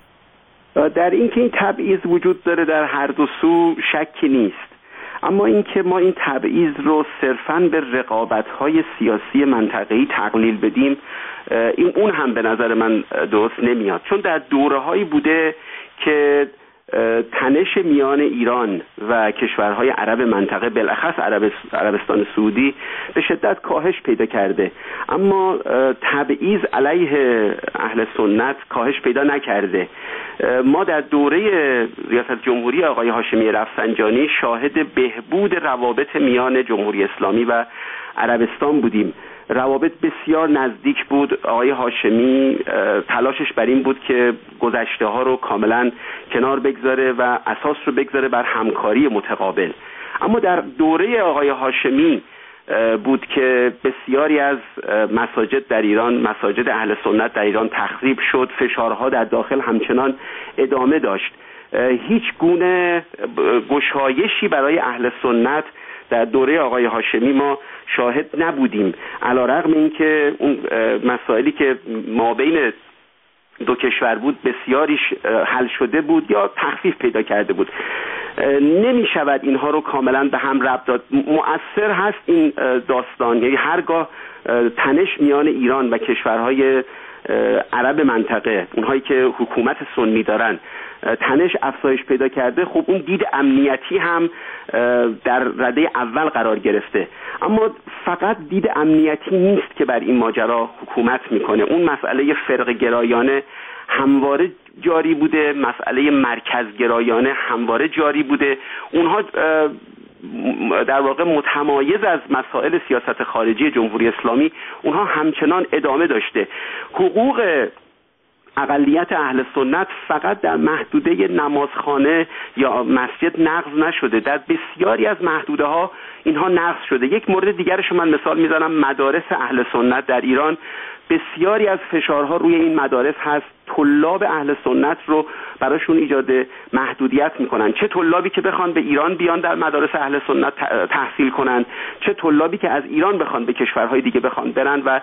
در این که این تبعیض وجود داره در هر دو سو شکی نیست، اما این که ما این تبعیض رو صرفاً به رقابت‌های سیاسی منطقه‌ای تقلیل بدیم، اون هم به نظر من درست نمیاد، چون در دوره‌هایی بوده که تنش میان ایران و کشورهای عرب منطقه، بالاخص عربستان سعودی، به شدت کاهش پیدا کرده، اما تبعیض علیه اهل سنت کاهش پیدا نکرده. ما در دوره ریاست جمهوری آقای هاشمی رفسنجانی شاهد بهبود روابط میان جمهوری اسلامی و عربستان بودیم. روابط بسیار نزدیک بود. آقای هاشمی تلاشش بر این بود که گذشته ها رو کاملا کنار بگذاره و اساس رو بگذاره بر همکاری متقابل. اما در دوره آقای هاشمی بود که بسیاری از مساجد در ایران، مساجد اهل سنت در ایران تخریب شد. فشارها در داخل همچنان ادامه داشت. هیچ گونه گشایشی برای اهل سنت در دوره آقای هاشمی ما شاهد نبودیم، علیرغم اینکه اون مسائلی که ما بین دو کشور بود بسیاریش حل شده بود یا تخفیف پیدا کرده بود. نمی شود اینها رو کاملا به هم ربط داد. مؤثر هست این داستان، یعنی هرگاه تنش میان ایران و کشورهای عرب منطقه، اونهایی که حکومت سنی دارن، تنش افزایش پیدا کرده، خب اون دید امنیتی هم در رده اول قرار گرفته. اما فقط دید امنیتی نیست که بر این ماجرا حکومت میکنه. اون مسئله فرق گرایانه همواره جاری بوده، مسئله مرکز گرایانه همواره جاری بوده. اونها در واقع متمایز از مسائل سیاست خارجی جمهوری اسلامی، اونها همچنان ادامه داشته. حقوق اقلیت اهل سنت فقط در محدوده نمازخانه یا مسجد نقض نشده، در بسیاری از محدوده ها اینها نقض شده. یک مورد دیگرش من مثال میزنم، مدارس اهل سنت در ایران. بسیاری از فشارها روی این مدارس هست. طلاب اهل سنت رو براشون ایجاد محدودیت میکنن، چه طلابی که بخوان به ایران بیان در مدارس اهل سنت تحصیل کنن، چه طلابی که از ایران بخوان به کشورهای دیگه بخوان برن و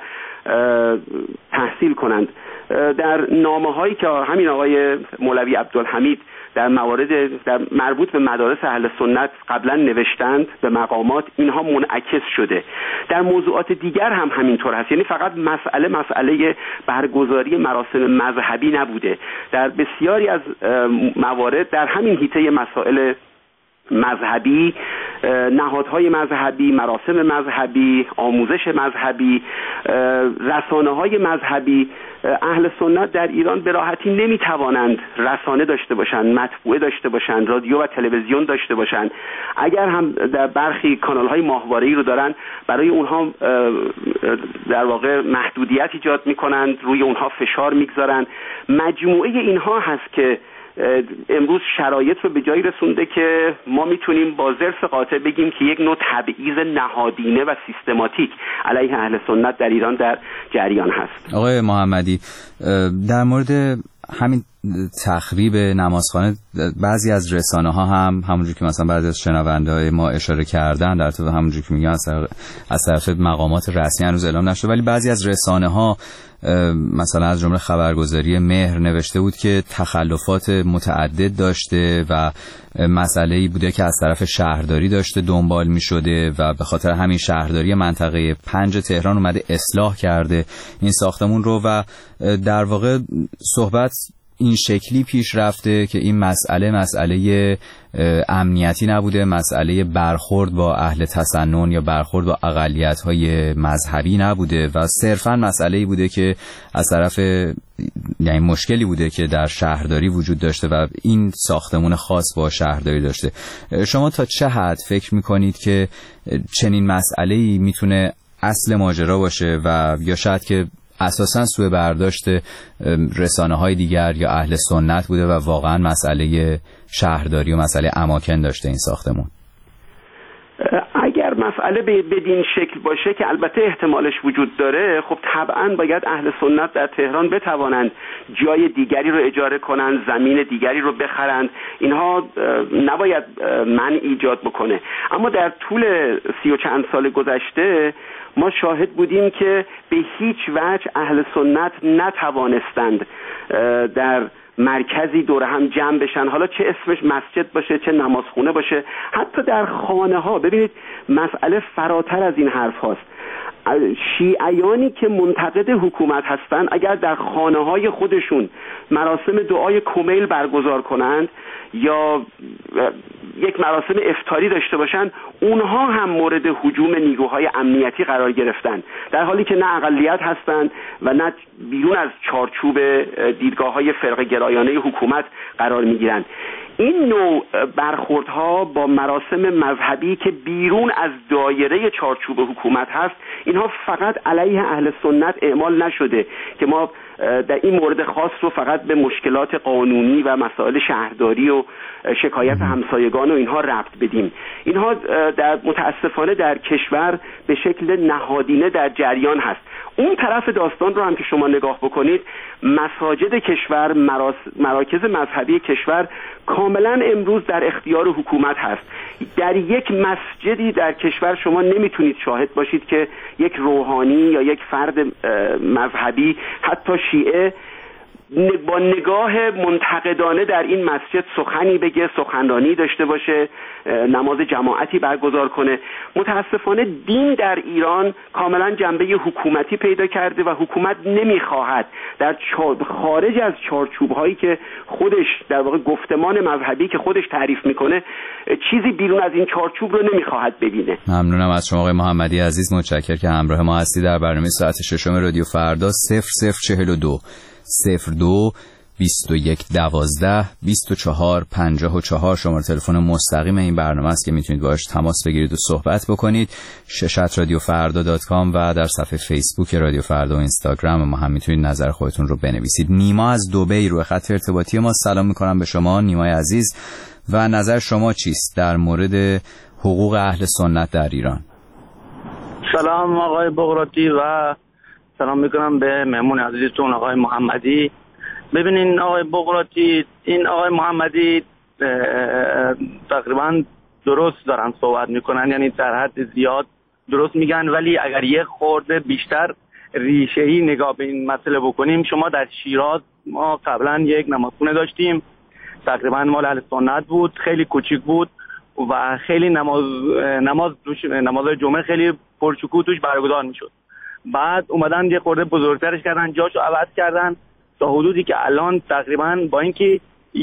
تحصیل کنند. در نامه‌هایی که همین آقای مولوی عبدالحمید در مربوط به مدارس اهل سنت قبلا نوشتند به مقامات، اینها منعکس شده. در موضوعات دیگر هم همینطور هست، یعنی فقط مسئله برگزاری مراسم مذهبی نبوده. در بسیاری از موارد در همین حیطه مسائل مذهبی، نهادهای مذهبی، مراسم مذهبی، آموزش مذهبی، رسانه‌های مذهبی، اهل سنت در ایران به راحتی نمیتوانند رسانه داشته باشند، مطبوعه داشته باشند، رادیو و تلویزیون داشته باشند. اگر هم در برخی کانال‌های ماهواره‌ای رو دارن، برای اونها در واقع محدودیت ایجاد میکنند، روی اونها فشار میگذارن. مجموعه اینها هست که امروز شرایط رو به جایی رسونده که ما میتونیم با ظرف قاطع بگیم که یک نوع تبعیض نهادینه و سیستماتیک علیه اهل سنت در ایران در جریان هست. آقای محمدی، در مورد همین تخریب نمازخانه بعضی از رسانه‌ها هم همونجور که مثلا بعضی از شنونده‌های ما اشاره کردن در طور همونجور که میگن از طرف مقامات رسمی هنوز اعلام نشده، ولی بعضی از رسانه‌ها مثلا از جمله خبرگزاری مهر نوشته بود که تخلفات متعدد داشته و مسئله‌ای بوده که از طرف شهرداری داشته دنبال می‌شده و به خاطر همین شهرداری منطقه 5 تهران اومده اصلاح کرده این ساختمون رو و در واقع صحبت این شکلی پیش رفته که این مسئله امنیتی نبوده، مسئله برخورد با اهل تسنن یا برخورد با اقلیت‌های مذهبی نبوده و صرفاً مسئله‌ای بوده که از طرف یعنی مشکلی بوده که در شهرداری وجود داشته و این ساختمون خاص با شهرداری داشته. شما تا چه حد فکر می‌کنید که چنین مسئله‌ای میتونه اصل ماجرا باشه و یا شاید که اساساً سوء برداشت رسانه‌های دیگر یا اهل سنت بوده و واقعاً مسئله شهرداری و مسئله اماکن داشته این ساختمون؟ اگر مسئله بدین شکل باشه که البته احتمالش وجود داره، خب طبعاً باید اهل سنت در تهران بتوانند جای دیگری رو اجاره کنند، زمین دیگری رو بخرند، اینها نباید منع ایجاد بکنه. اما در طول 30 و چند سال گذشته ما شاهد بودیم که به هیچ وجه اهل سنت نتوانستند در مرکزی دور هم جمع بشن، حالا چه اسمش مسجد باشه چه نمازخونه باشه، حتی در خانه ها. ببینید مسئله فراتر از این حرف هاست. شیعیانی که منتقد حکومت هستند اگر در خانه های خودشون مراسم دعای کمیل برگزار کنند یا یک مراسم افطاری داشته باشند، اونها هم مورد هجوم نیروهای امنیتی قرار گرفتن، در حالی که نه اقلیت هستند و نه بیرون از چارچوب دیدگاه‌های فرقه گرایانه حکومت قرار می‌گیرند. این نوع برخوردها با مراسم مذهبی که بیرون از دایره چارچوب حکومت هست، اینها فقط علیه اهل سنت اعمال نشده که ما در این مورد خاص رو فقط به مشکلات قانونی و مسائل شهرداری و شکایت همسایگان و اینها ربط بدیم. اینها متاسفانه در کشور به شکل نهادینه در جریان هست. اون طرف داستان رو هم که شما نگاه بکنید، مساجد کشور، مراکز مذهبی کشور کاملا امروز در اختیار حکومت هست. در یک مسجدی در کشور شما نمیتونید شاهد باشید که یک روحانی یا یک فرد مذهبی، حتی شیعه، با نگاه منتقدانه در این مسجد سخنی بگه، سخنرانی داشته باشه، نماز جماعتی برگزار کنه. متاسفانه دین در ایران کاملا جنبه حکومتی پیدا کرده و حکومت نمیخواهد در خارج از چارچوب‌هایی که خودش در واقع گفتمان مذهبی که خودش تعریف میکنه، چیزی بیرون از این چارچوب رو نمیخواهد ببینه. ممنونم از شما آقای محمدی عزیز، متشکرم که همراه ما هستی در برنامه ساعت ششم رادیو فردا. 0042 02 21 12 24 54 شماره تلفن مستقیم این برنامه است که میتونید باهاش تماس بگیرید و صحبت بکنید. ششترادیوفردا.com و در صفحه فیسبوک رادیو فردا و اینستاگرام ما هم میتونید نظر خودتون رو بنویسید. نیما از دبی روی خط ارتباطی ما. سلام میکنم به شما نیمای عزیز و نظر شما چیست در مورد حقوق اهل سنت در ایران؟ سلام آقای بغراتی و سلام میکنم به مهمون عزیزتون آقای محمدی. ببینین آقای بغراتی، این آقای محمدی تقریبا درست دارن صحبت میکنن، یعنی در حد زیاد درست میگن، ولی اگر یه خورده بیشتر ریشه‌ای نگاه به این مسئله بکنیم، شما در شیراز ما قبلا یک نمازخونه داشتیم، تقریبا مال اهل سنت بود، خیلی کوچیک بود و خیلی نماز جمعه خیلی پرشکوه توش برگزار میشد. بعد اومدن یه خورده بزرگترش کردن، جاشو عوض کردن تا حدودی که الان تقریبا با اینکه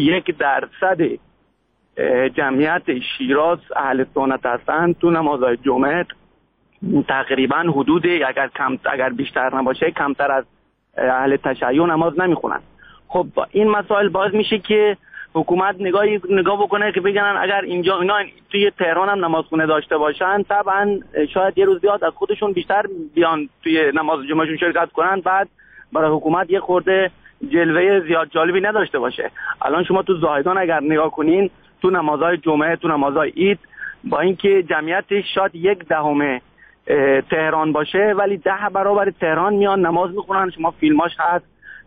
1% جمعیت شیراز اهل سنت هستن، تو نمازهای جمعه تقریبا حدود اگر بیشتر نباشه کمتر از اهل تشیع نماز نمیخونن. خب این مسائل باعث میشه که حکومت نگاه بکنه که بگن اگر اینجا اینا توی تهران هم نمازخونه داشته باشن، طبعا شاید یه روز بیاد از خودشون بیشتر بیان توی نماز جمعهشون شرکت کنن، بعد برای حکومت یه خورده جلوه زیاد جالبی نداشته باشه. الان شما تو زاهدان اگر نگاه کنین، تو نمازهای جمعه، تو نمازهای عید، با اینکه جمعیتش شاید 1/10 تهران باشه، ولی 10 برابر تهران میان نماز میخونن. شما فیلماش هست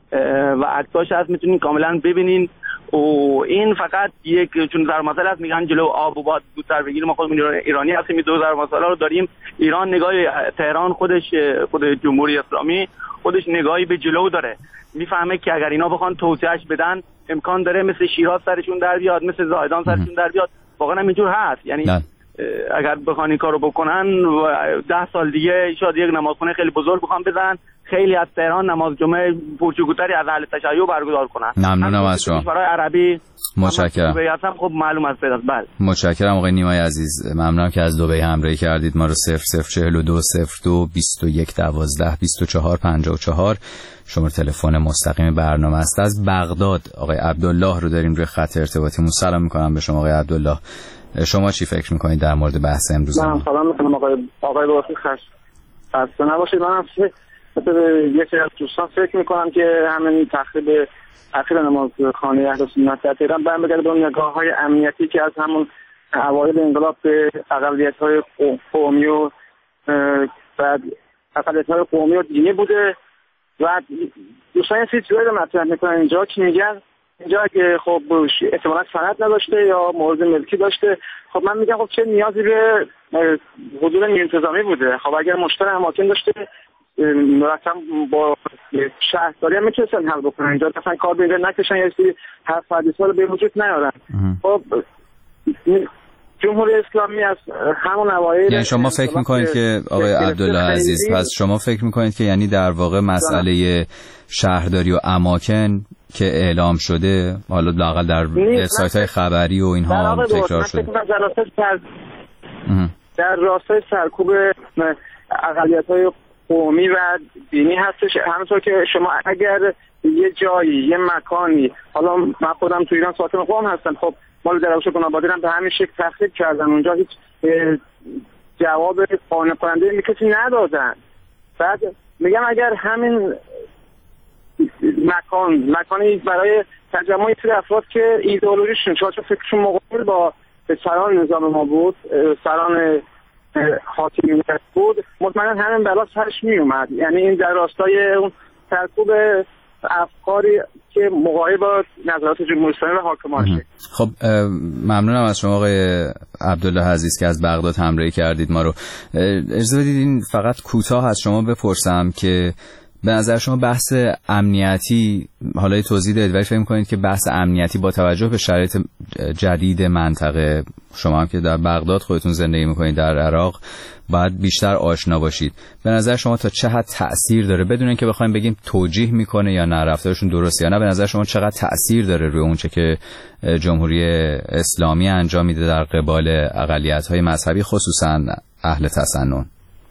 و عکساش هست میتونین کاملا ببینین. و این فقط یک چون ضرب مثل هست، میگن جلو آب و باد زودتر بگیریم. ما خودمون ایرانی هستیم، دو ضرب مثل رو داریم. ایران نگاه تهران خود جمهوری اسلامی خودش نگاهی به جلو داره، میفهمه که اگر اینا بخوان توسعهش بدن امکان داره مثل شیراز سرشون در بیاد، مثل زاهدان سرشون در بیاد. واقعا هم اینجور هست. یعنی اگر بخوان این کارو بکنن 10 سال دیگه شاید یک نمازخونه خیلی بزرگ بخوام بزنن، خیلی از تهران نماز جمعه پرچگوتری از اهل تشیع برگزار کنن. ممنونم از شما. برای عربی متشکرم. خب معلوم است بله. متشکرم آقای نیمای عزیز. ممنونم که از دبی همراهی کردید. ما رو 0042 02 21 12 24 54 شماره تلفن مستقیم برنامه است. از بغداد آقای عبدالله رو داریم روی خط ارتباطیمون. سلام میکنم به شما آقای عبدالله. شما چی فکر میکنید در مورد بحث امروز؟ من سلام میکنم آقای باسی. خسته نباشید. من یکی از دوستان فکر میکنم که همین تخریب اخیر نمازخانه اهل سنت در تهران برمیگرده به اون نگاه‌های امنیتی که از همون اوایل انقلاب به اقلیت‌های قومی و بعد اقلیت‌های قومی و دینی بوده و دوستان این چیزایی رو مطرح میکنن اینجا که میگن اینجا اگه خب احتمالاً سند نداشته یا مورد ملکی داشته، خب من میگم خب چه نیازی به حضور انتظامی بوده؟ خب اگر مشکل اماکن داشته مرتب با شهرداری هم میتونستن حل بکنن. اینجا مثلا کار به نکشن یا سری حرف حدیثا رو به وجود نیارن. خب جمهوری اسلامی از همون اوایل، یعنی شما فکر میکنید که آقای عبدالله عزیز، پس شما فکر میکنید که یعنی در واقع مسئله شهرداری و اماکن که اعلام شده حالا لااقل در وبسایت‌های خبری و اینها تکرار شده در راستای سرکوب اقلیت‌های قومی و دینی هستش. همونطور که شما اگر یه جایی یه مکانی، حالا من خودم تو ایران ساکن قم هستم، خب مال درویش گنابادی هم به همین شکل تخریب کردن، اونجا هیچ جواب قانع کننده کسی ندادن. بعد میگم اگر همین مکانی برای تجمع سری افراد که ایدئولوژیشون چارچوب فکرشون مقابل با سران نظام ما بود، سران حاکمیت بود، مطمئنا همین بلا سرش می اومد. یعنی این در راستای اون ترکوب افکاری که مقایب با نظرات جمهوری اسلامی و حاکمانشه. خب ممنونم از شما آقای عبدالله عزیز که از بغداد همراهی کردید ما رو. اجازه بدید این فقط کوتاه از شما بپرسم که به نظر شما بحث امنیتی، حالا توضیح دادید، ولی فکر می‌کنید که بحث امنیتی با توجه به شرایط جدید منطقه، شما هم که در بغداد خودتون زندگی می‌کنید در عراق، باید بیشتر آشنا باشید. به نظر شما تا چه حد تأثیر داره، بدون اینکه بخوایم بگیم توجیه میکنه یا نه رفتارشون درسته یا نه، به نظر شما چقدر تأثیر داره روی اون چه که جمهوری اسلامی انجام میده در قبال اقلیت‌های مذهبی خصوصا اهل تسنن؟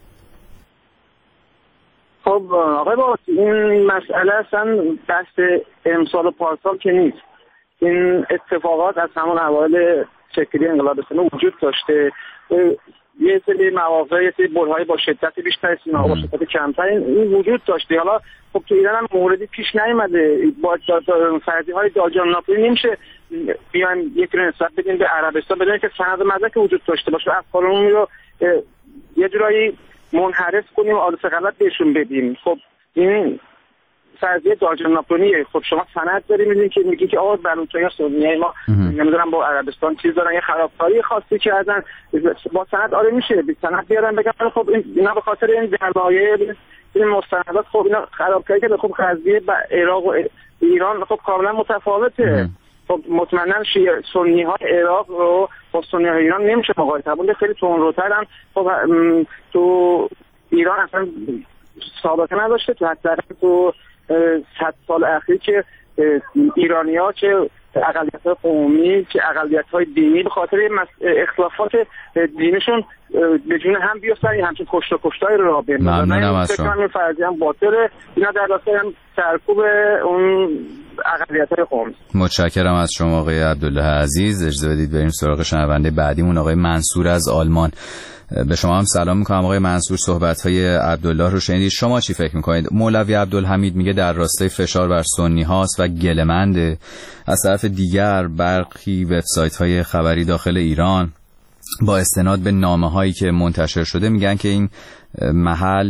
خب آقای باسی، این مسئله اصلا بحث امسال و پارسال که نیست. این اتفاقات از همون اوایل شکلی انقلاب اسلامی وجود داشته. یه سری مواقع، یه سری برهای با شدت بیشتر، سینا با شدت کمتر این وجود داشته. حالا خب تو ایران هم موردی پیش نیامده. با فردی‌های داجان ناپولی نمیشه بیان یک نسبت بدیم به عربستان بدون که سند مدرک وجود داشته باشه، افکارمون رو یه جورایی منحرف کنیم، آدرس غلط بهشون بدیم. خب این فرضیه داجان ناپولیه. خب شما سند داری میدونی که میگی که آقا بلوچ‌ها سنیه ما نمیدونم با عربستان چیز دارن، یه خرابکاری خاصی کردن، با سند آره میشه بی سند بیارن بگم خب اینا به خاطر این دلایل این مستندات، خب اینا خرابکاری که خب قضیه با عراق و ایران خب کاملا متفاوته. خب مطمئنا سنی ها عراق رو با سنی های ایران نمیشه مقایسه کرد، خیلی تندروترن. خب تو ایران اصلا سابقه نداشته، تو حتی تو 100 سال اخیر که ایرانی‌ها چه اقلیت‌های قومی چه اقلیت‌های دینی به خاطر اختلافات دینشون به جون هم بیفتن، همچون کشتای رو بندازن. ممنونم از شما. این فرضیه هم باطله. اینا در راستای هم سرکوب اون اقلیت‌های قومی. متشکرم از شما آقای عبدالله عزیز. اجازه بدید بریم سراغ شنونده بعدیمون آقای منصور از آلمان. به شما هم سلام میکنم آقای منصور. صحبت‌های عبدالله رو شنیدید، شما چی فکر میکنید؟ مولوی عبدالحمید میگه در راستای فشار بر سنی هاست و گله‌منده. از طرف دیگر برخی وبسایت‌های خبری داخل ایران با استناد به نامه‌هایی که منتشر شده میگن که این محل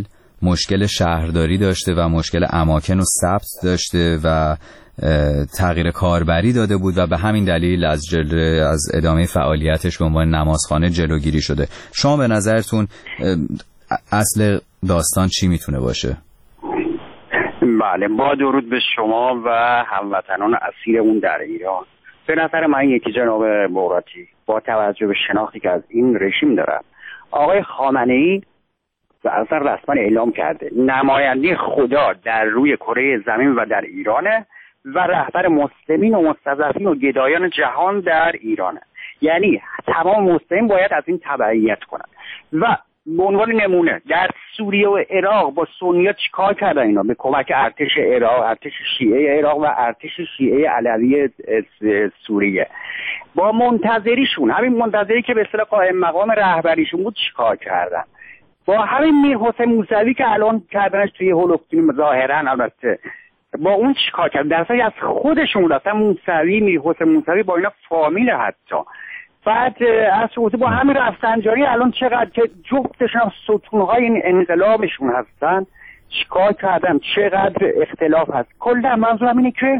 مشکل شهرداری داشته و مشکل اماکن و ثبت داشته و تغییر کاربری داده بود و به همین دلیل از ادامه فعالیتش به عنوان نمازخانه جلوگیری شده. شما به نظرتون اصل داستان چی میتونه باشه؟ بله، با درود به شما و هموطنان اسیرمون در ایران. به نظر من یکی جناب بوراتی، با توجه به شناختی که از این رژیم دارم، آقای خامنه‌ای اصلا رسما اعلام کرده نماینده خدا در روی کره زمین و در ایرانه و رهبر مسلمین و مستضعفین و گدایان جهان در ایرانه. یعنی تمام مسلمین باید از این تبعیت کنند. و به عنوان نمونه در سوریه و عراق با سنی‌ها چیکار کردن اینا؟ به کمک ارتش عراق، ارتش شیعه عراق و ارتش شیعه علوی سوریه با منتظریشون، همین منتظری که به اصطلاح قائم مقام رهبریشون بود، چیکار کردن؟ با همین میرحسین موسوی که الان کردنش توی هولوکتین ظاهرا، البته با اون چیکار کردن؟ در اصل از خودشون رفتن. موسوی، میرحسین موسوی با اینا فامیل، حتی بعد از صورت با همین رفسنجانی الان چقدر که جفتشون هم ستونهای این انقلابشون هستن، چیکار کردن؟ چقدر اختلاف هست. کلا منظورم اینه که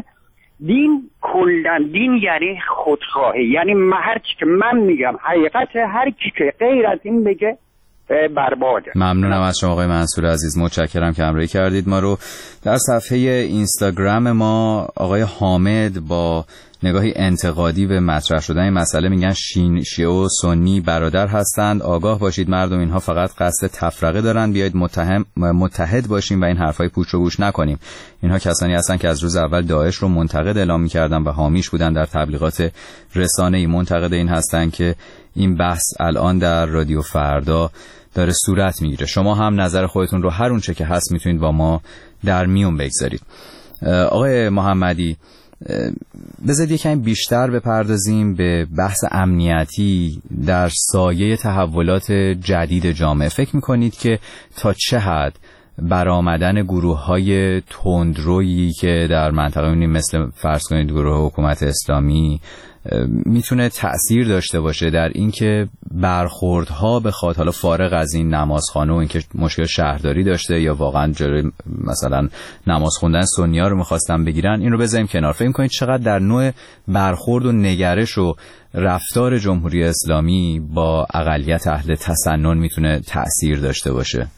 دین یعنی خودخواهی، یعنی هر چی که من میگم حقیقت، هر کی که غیر از این بگه برباده. ممنونم از شما آقای منصور عزیز، متشکرم که همراهی کردید ما رو. در صفحه اینستاگرام ما آقای حامد با نگاهی انتقادی به مطرح شدن این مسئله میگن شیعه و سنی برادر هستند، آگاه باشید مردم، اینها فقط قصد تفرقه دارند، بیایید متحد باشیم و این حرفای پوچ و گوش نکنیم. اینها کسانی هستند که از روز اول داعش رو منتقد اعلام می‌کردن و حامیش بودن. در تبلیغات رسانه‌ای منتقد این هستند که این بحث الان در رادیو فردا داره صورت میگیره. شما هم نظر خودتون رو هر اونچه که هست میتونید با ما در میون بگذارید. آقای محمدی، بذارید یکم بیشتر بپردازیم به بحث امنیتی در سایه تحولات جدید جامعه. فکر میکنید که تا چه حد برآمدن گروه‌های تندرویی که در منطقه می‌بینیم مثل فرض کنید گروه حکومت اسلامی میتونه تأثیر داشته باشه در اینکه برخوردها بخواد، حالا فارغ از این نمازخانه و اینکه مشکل شهرداری داشته یا واقعا جلوی مثلا نماز خوندن سنی‌ها رو می‌خواستن بگیرن، این رو بذاریم کنار. فکر کنید چقدر در نوع برخورد و نگرش و رفتار جمهوری اسلامی با اقلیت اهل تسنن میتونه تأثیر داشته باشه؟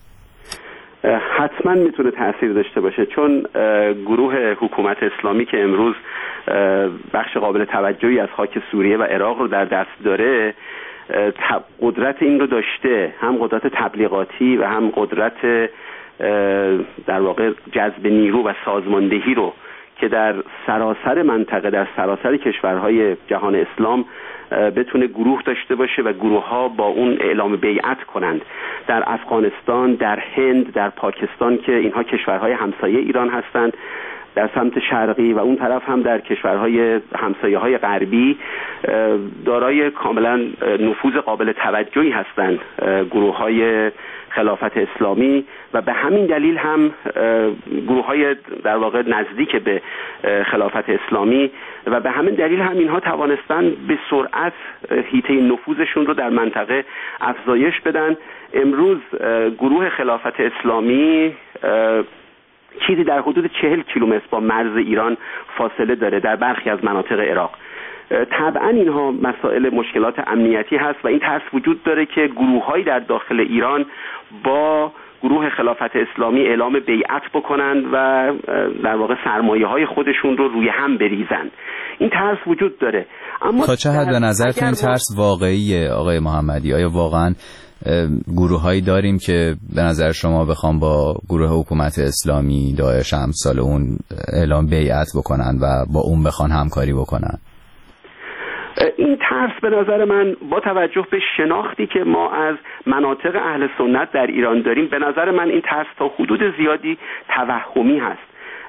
حتما میتونه تأثیر داشته باشه، چون گروه حکومت اسلامی که امروز بخش قابل توجهی از خاک سوریه و عراق رو در دست داره، قدرت این رو داشته، هم قدرت تبلیغاتی و هم قدرت در واقع جذب نیرو و سازماندهی رو که در سراسر منطقه، در سراسر کشورهای جهان اسلام بتونه گروه داشته باشه و گروه ها با اون اعلام بیعت کنند. در افغانستان، در هند، در پاکستان که اینها کشورهای همسایه ایران هستند در سمت شرقی، و اون طرف هم در کشورهای همسایه‌های غربی دارای کاملا نفوذ قابل توجهی هستند گروه‌های خلافت اسلامی، و به همین دلیل هم گروه‌های در واقع نزدیک به خلافت اسلامی، و به همین دلیل هم اینها توانستن به سرعت حیطه نفوذشون رو در منطقه افزایش بدن. امروز گروه خلافت اسلامی چیزی در حدود 40 کیلومتر با مرز ایران فاصله داره در برخی از مناطق عراق. طبعا اینها مسائل مشکلات امنیتی هست و این ترس وجود داره که گروه‌هایی در داخل ایران با گروه خلافت اسلامی اعلام بیعت بکنند و در واقع سرمایه‌های خودشون رو روی هم بریزن. این ترس وجود داره. اما تا چه حد به نظرتون این ترس واقعیه آقای محمدی؟ آیا واقعا گروه‌هایی داریم که به نظر شما بخوام با گروه حکومت اسلامی داعش امثال اون اعلام بیعت بکنن و با اون بخوان همکاری بکنن؟ این ترس به نظر من با توجه به شناختی که ما از مناطق اهل سنت در ایران داریم، به نظر من این ترس تا حدود زیادی توهمی هست.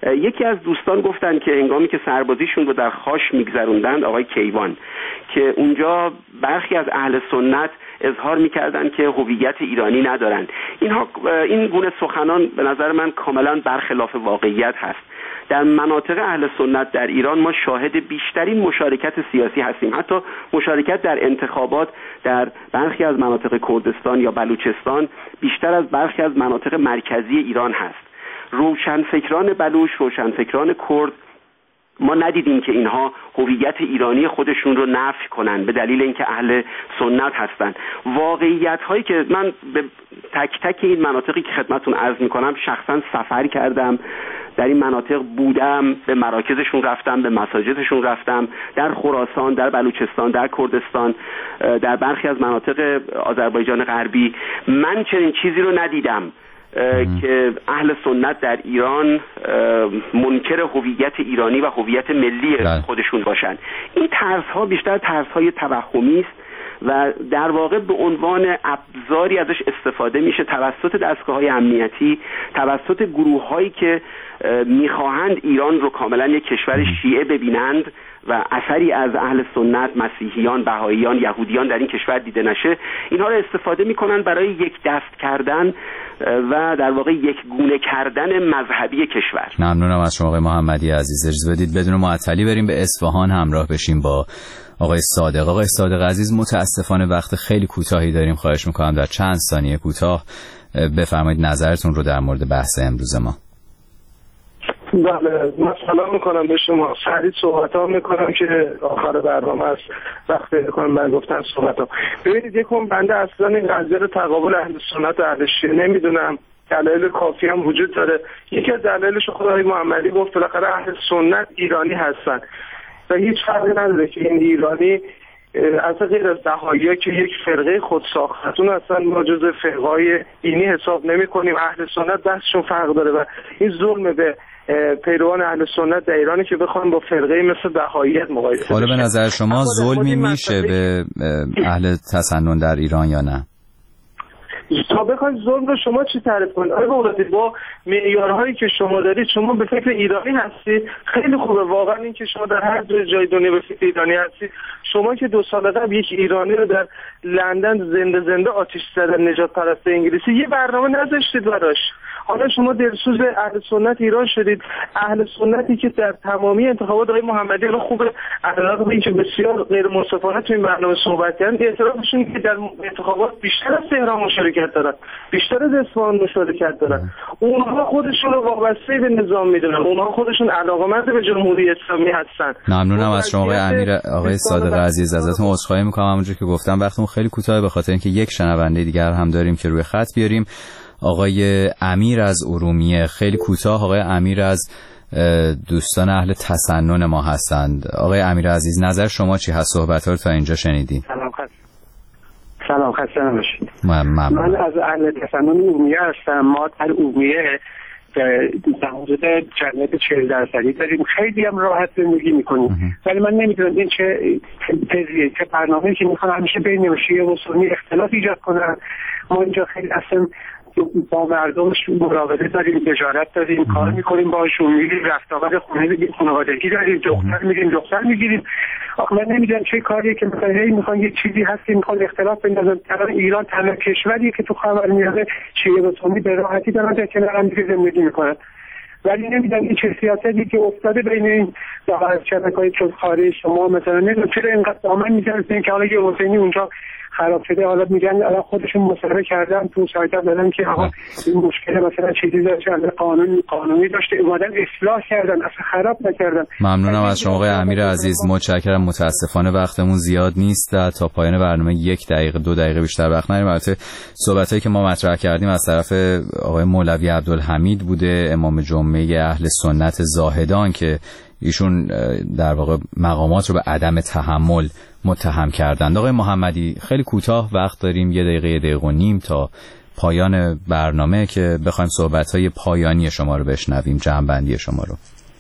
یکی از دوستان گفتن که هنگامی که سربازیشون رو در خاش میگذروندند، آقای کیوان، که اونجا برخی از اهل سنت اظهار میکردن که هویت ایرانی ندارن. این گونه سخنان به نظر من کاملا برخلاف واقعیت هست. در مناطق اهل سنت در ایران ما شاهد بیشترین مشارکت سیاسی هستیم. حتی مشارکت در انتخابات در برخی از مناطق کردستان یا بلوچستان بیشتر از برخی از مناطق مرکزی ایران هست. روشنفکران بلوچ، روشنفکران کرد، ما ندیدیم که اینها هویت ایرانی خودشون رو نفی کنن به دلیل اینکه اهل سنت هستن. واقعیت هایی که من به تک تک این مناطقی که خدمتتون عرض میکنم شخصا سفر کردم، در این مناطق بودم، به مراکزشون رفتم، به مساجدشون رفتم، در خراسان، در بلوچستان، در کردستان، در برخی از مناطق آذربایجان غربی، من چنین چیزی رو ندیدم که اهل سنت در ایران منکر هویت ایرانی و هویت ملی خودشون باشن. این طرزها بیشتر طرزهای توهمی است و در واقع به عنوان ابزاری ازش استفاده میشه توسط دستگاه‌های امنیتی، توسط گروه‌هایی که میخواهند ایران رو کاملا یک کشور شیعه ببینند و اثری از اهل سنت، مسیحیان، بهائیان، یهودیان در این کشور دیده نشه. اینها رو استفاده میکنن برای یک دست کردن و در واقع یک گونه کردن مذهبی کشور. ممنونم از شما آقای محمدی عزیز. اجازه بدید بدون معطلی بریم به اصفهان همراه بشیم با آقای صادق. آقای صادق عزیز، متاسفانه وقت خیلی کوتاهی داریم. خواهش میکنم در چند ثانیه کوتاه بفرمایید نظرتون رو در مورد بحث امروز ما. بله، من سلام میکنم به شما. سریع صحبت ها میکنم که آخر برنامه است، وقت پیدا کنم من گفتم صحبت ها. ببینید، یکم بنده اصلا این قضیه رو تقابل اهل سنت و اهل شیعه نمیدونم. دلایل کافی هم وجود داره. یکی از دلایلش خدای محمدی گفت بالاخره اهل سنت ایرانی هستن و هیچ فرقی نداره که این ایرانی از غیر از بهائی‌ها که یک فرقه خودساختون هستن، ما جزء فرقه‌های دینی حساب نمی‌کنیم. اهل سنت بحثشون فرق داره و این ظلم به پیروان اهل سنت در ایرانی که بخوام با فرقه مثل بهائیت مقایسه بشه. حالا به نظر شما ظلمی میشه به اهل تسنن در ایران یا نه؟ تا بخواید ظلم رو شما چی تعریف کنید؟ آره با معیارهایی که شما دارید شما به فکر ایرانی هستید. خیلی خوبه واقعا این که شما در هر جای دنیا به فکر ایرانی هستید. شما که 2 سال قبل یک ایرانی رو در لندن زنده آتش زدن نجات پرست انگلیسی یه برنامه نذاشتید براش. حالا شما دلسوز اهل سنت ایران شدید. اهل سنتی که در تمامی انتخابات آقای محمدی رو خوبه علاوه بر اینکه بسیار غیر منصفانه تو این برنامه صحبت کردن، اعترافشون که در انتخابات بیشتر از تهران مشارکت دارن، بیشتر از اصفهان مشارکت دارن. اونها خودشون رو وابسته به نظام میدونن، اونها خودشون علاقه‌مند به جمهوری اسلامی هستن. ممنونم از شما آقای صادق عزیز. ازتون عذرخواهی می‌کنم، همونجوری که گفتم وقتمون خیلی کوتاهه به خاطر اینکه یک شنونده دیگر هم داریم که روی خط بیاریم. آقای امیر از ارومیه، خیلی کوتاه. آقای امیر از دوستان اهل تسنن ما هستند. آقای امیر عزیز، نظر شما چی هست؟ صحبت‌ها رو تا اینجا شنیدید. سلام، خسته نباشید. من از اهل تسنن ارومیه هستم. ما در ارومیه در حدود جمعیت 40% داریم. خیلی هم راحت زندگی میکنیم، ولی من نمیدونم این چه برنامه‌ای که میخوان همیشه بین شیعه و سنی اختلاف ایجاد کنن. ما اینجا خیلی اصلا با مردمش مراوده داریم، تجارت داریم، کار میکنیم باشون، میریم رفت آمد خانوادگی داریم، دختر میگیریم. من نمیدونم چه کاریه که مثلا میخوان یه چیزی هست که میخوان اختلاف بندازن. طبعا ایران تنها کشوریه که تو خاورمیانه شیعه و سنی به راحتی دارن در کنار هم دیگه زندگی میکنن، ولی نمیدونم این چه سیاستی که افتاده بین این شبکه‌های چون خارج شما مثلا نمیدونم چرا اینقدر دامن میزنن که حالا یه حسینی اونجا خراب شده، حالا میگن الان خودشون مصاحبه کردن تو سایت دادن که آقا این مشکل مثلا چیزی داشته، قانونی داشته، اومدن اصلاح کردن، اصلا خراب نکردن. ممنونم از شما آقای امیر عزیز، متشکرم. متاسفانه وقتمون زیاد نیست، تا پایان برنامه 1 دقیقه 2 دقیقه بیشتر وقت نداریم. البته صحبتایی که ما مطرح کردیم از طرف آقای مولوی عبدالحمید بوده، امام جمعه اهل سنت زاهدان، که ایشون در واقع مقامات رو به عدم تحمل متهم کردند. آقای محمدی، خیلی کوتاه وقت داریم، 1 دقیقه 1 دقیقه و نیم تا پایان برنامه که بخوایم صحبت‌های پایانی شما رو بشنویم، جمع‌بندی شما رو.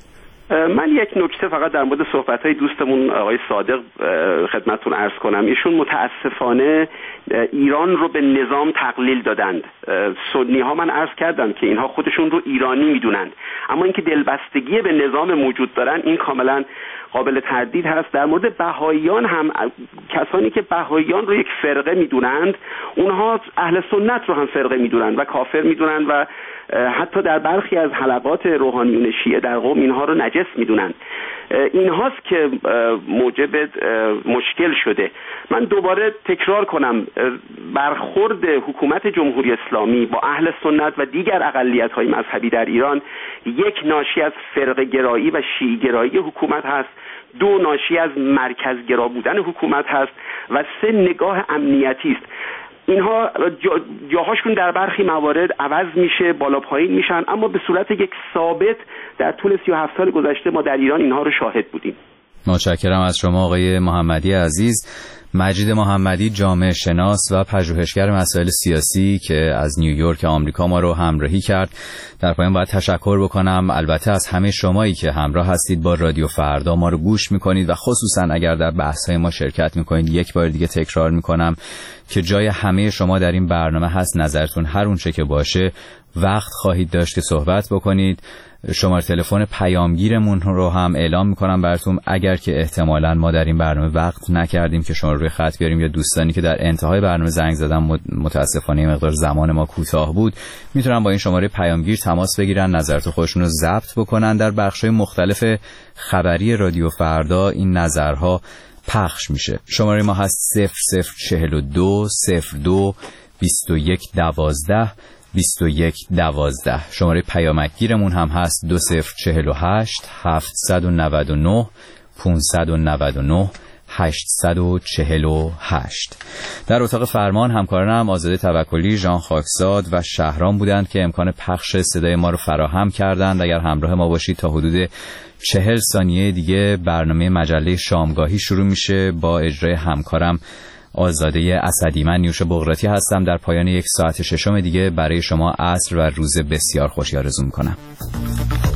من یک نکته فقط در مورد صحبت‌های دوستمون آقای صادق خدمتتون عرض کنم. ایشون متاسفانه ایران رو به نظام تقلیل دادند. سنی‌ها من عرض کردم که اینها خودشون رو ایرانی میدونند، اما اینکه دلبستگی به نظام موجود دارن این کاملا قابل تردید هست. در مورد بهائیان هم کسانی که بهائیان رو یک فرقه میدونند اونها اهل سنت رو هم فرقه میدونند و کافر میدونند و حتی در برخی از حلقات روحانیون شیعه در قم اینها رو نجس میدونند. این هاست که موجب مشکل شده. من دوباره تکرار کنم، برخورد حکومت جمهوری اسلامی با اهل سنت و دیگر اقلیت‌های مذهبی در ایران یک ناشی از فرقه گرایی و شیعه گرایی حکومت هست، دو ناشی از مرکزگرا بودن حکومت هست و سه نگاه امنیتی است. اینها جاهاشون در برخی موارد عوض میشه، بالا پایین میشن، اما به صورت یک ثابت در طول 37 سال گذشته ما در ایران اینها رو شاهد بودیم. متشکرم از شما آقای محمدی عزیز. مجید محمدی، جامعه شناس و پژوهشگر مسائل سیاسی که از نیویورک آمریکا ما رو همراهی کرد. در پایان باید تشکر بکنم البته از همه شمایی که همراه هستید با رادیو فردا، ما رو گوش میکنید و خصوصا اگر در بحث‌های ما شرکت میکنید. یک بار دیگه تکرار میکنم که جای همه شما در این برنامه هست. نظرتون هر اونچه که باشه وقت خواهید داشت که صحبت بکنید. شماره تلفن پیامگیرمون رو هم اعلام میکنم براتون. اگر که احتمالاً ما در این برنامه وقت نکردیم که شما رو روی خط بیاریم یا دوستانی که در انتهای برنامه زنگ زدن متاسفانه مقدار زمان ما کوتاه بود، میتونن با این شماره پیامگیر تماس بگیرن، نظرات خودشون رو ضبط بکنن. در بخش‌های مختلف خبری رادیو فردا این نظرها پخش میشه. شماره ما هست 0042 02 21 12 2112. شماره پیامکگیرمون هم هست 2048 799 599 848. در اتاق فرمان همکارانم آزاده توکلی، ژان خاکزاد و شهرام بودند که امکان پخش صدای ما رو فراهم کردند. اگر همراه ما باشید تا حدود 40 ثانیه دیگه برنامه مجله شامگاهی شروع میشه با اجرای همکارم آزاده اسدی. من نیوش بغراتی هستم. در پایان یک ساعت ششم دیگه برای شما عصر و روز بسیار خوشی آرزو میکنم.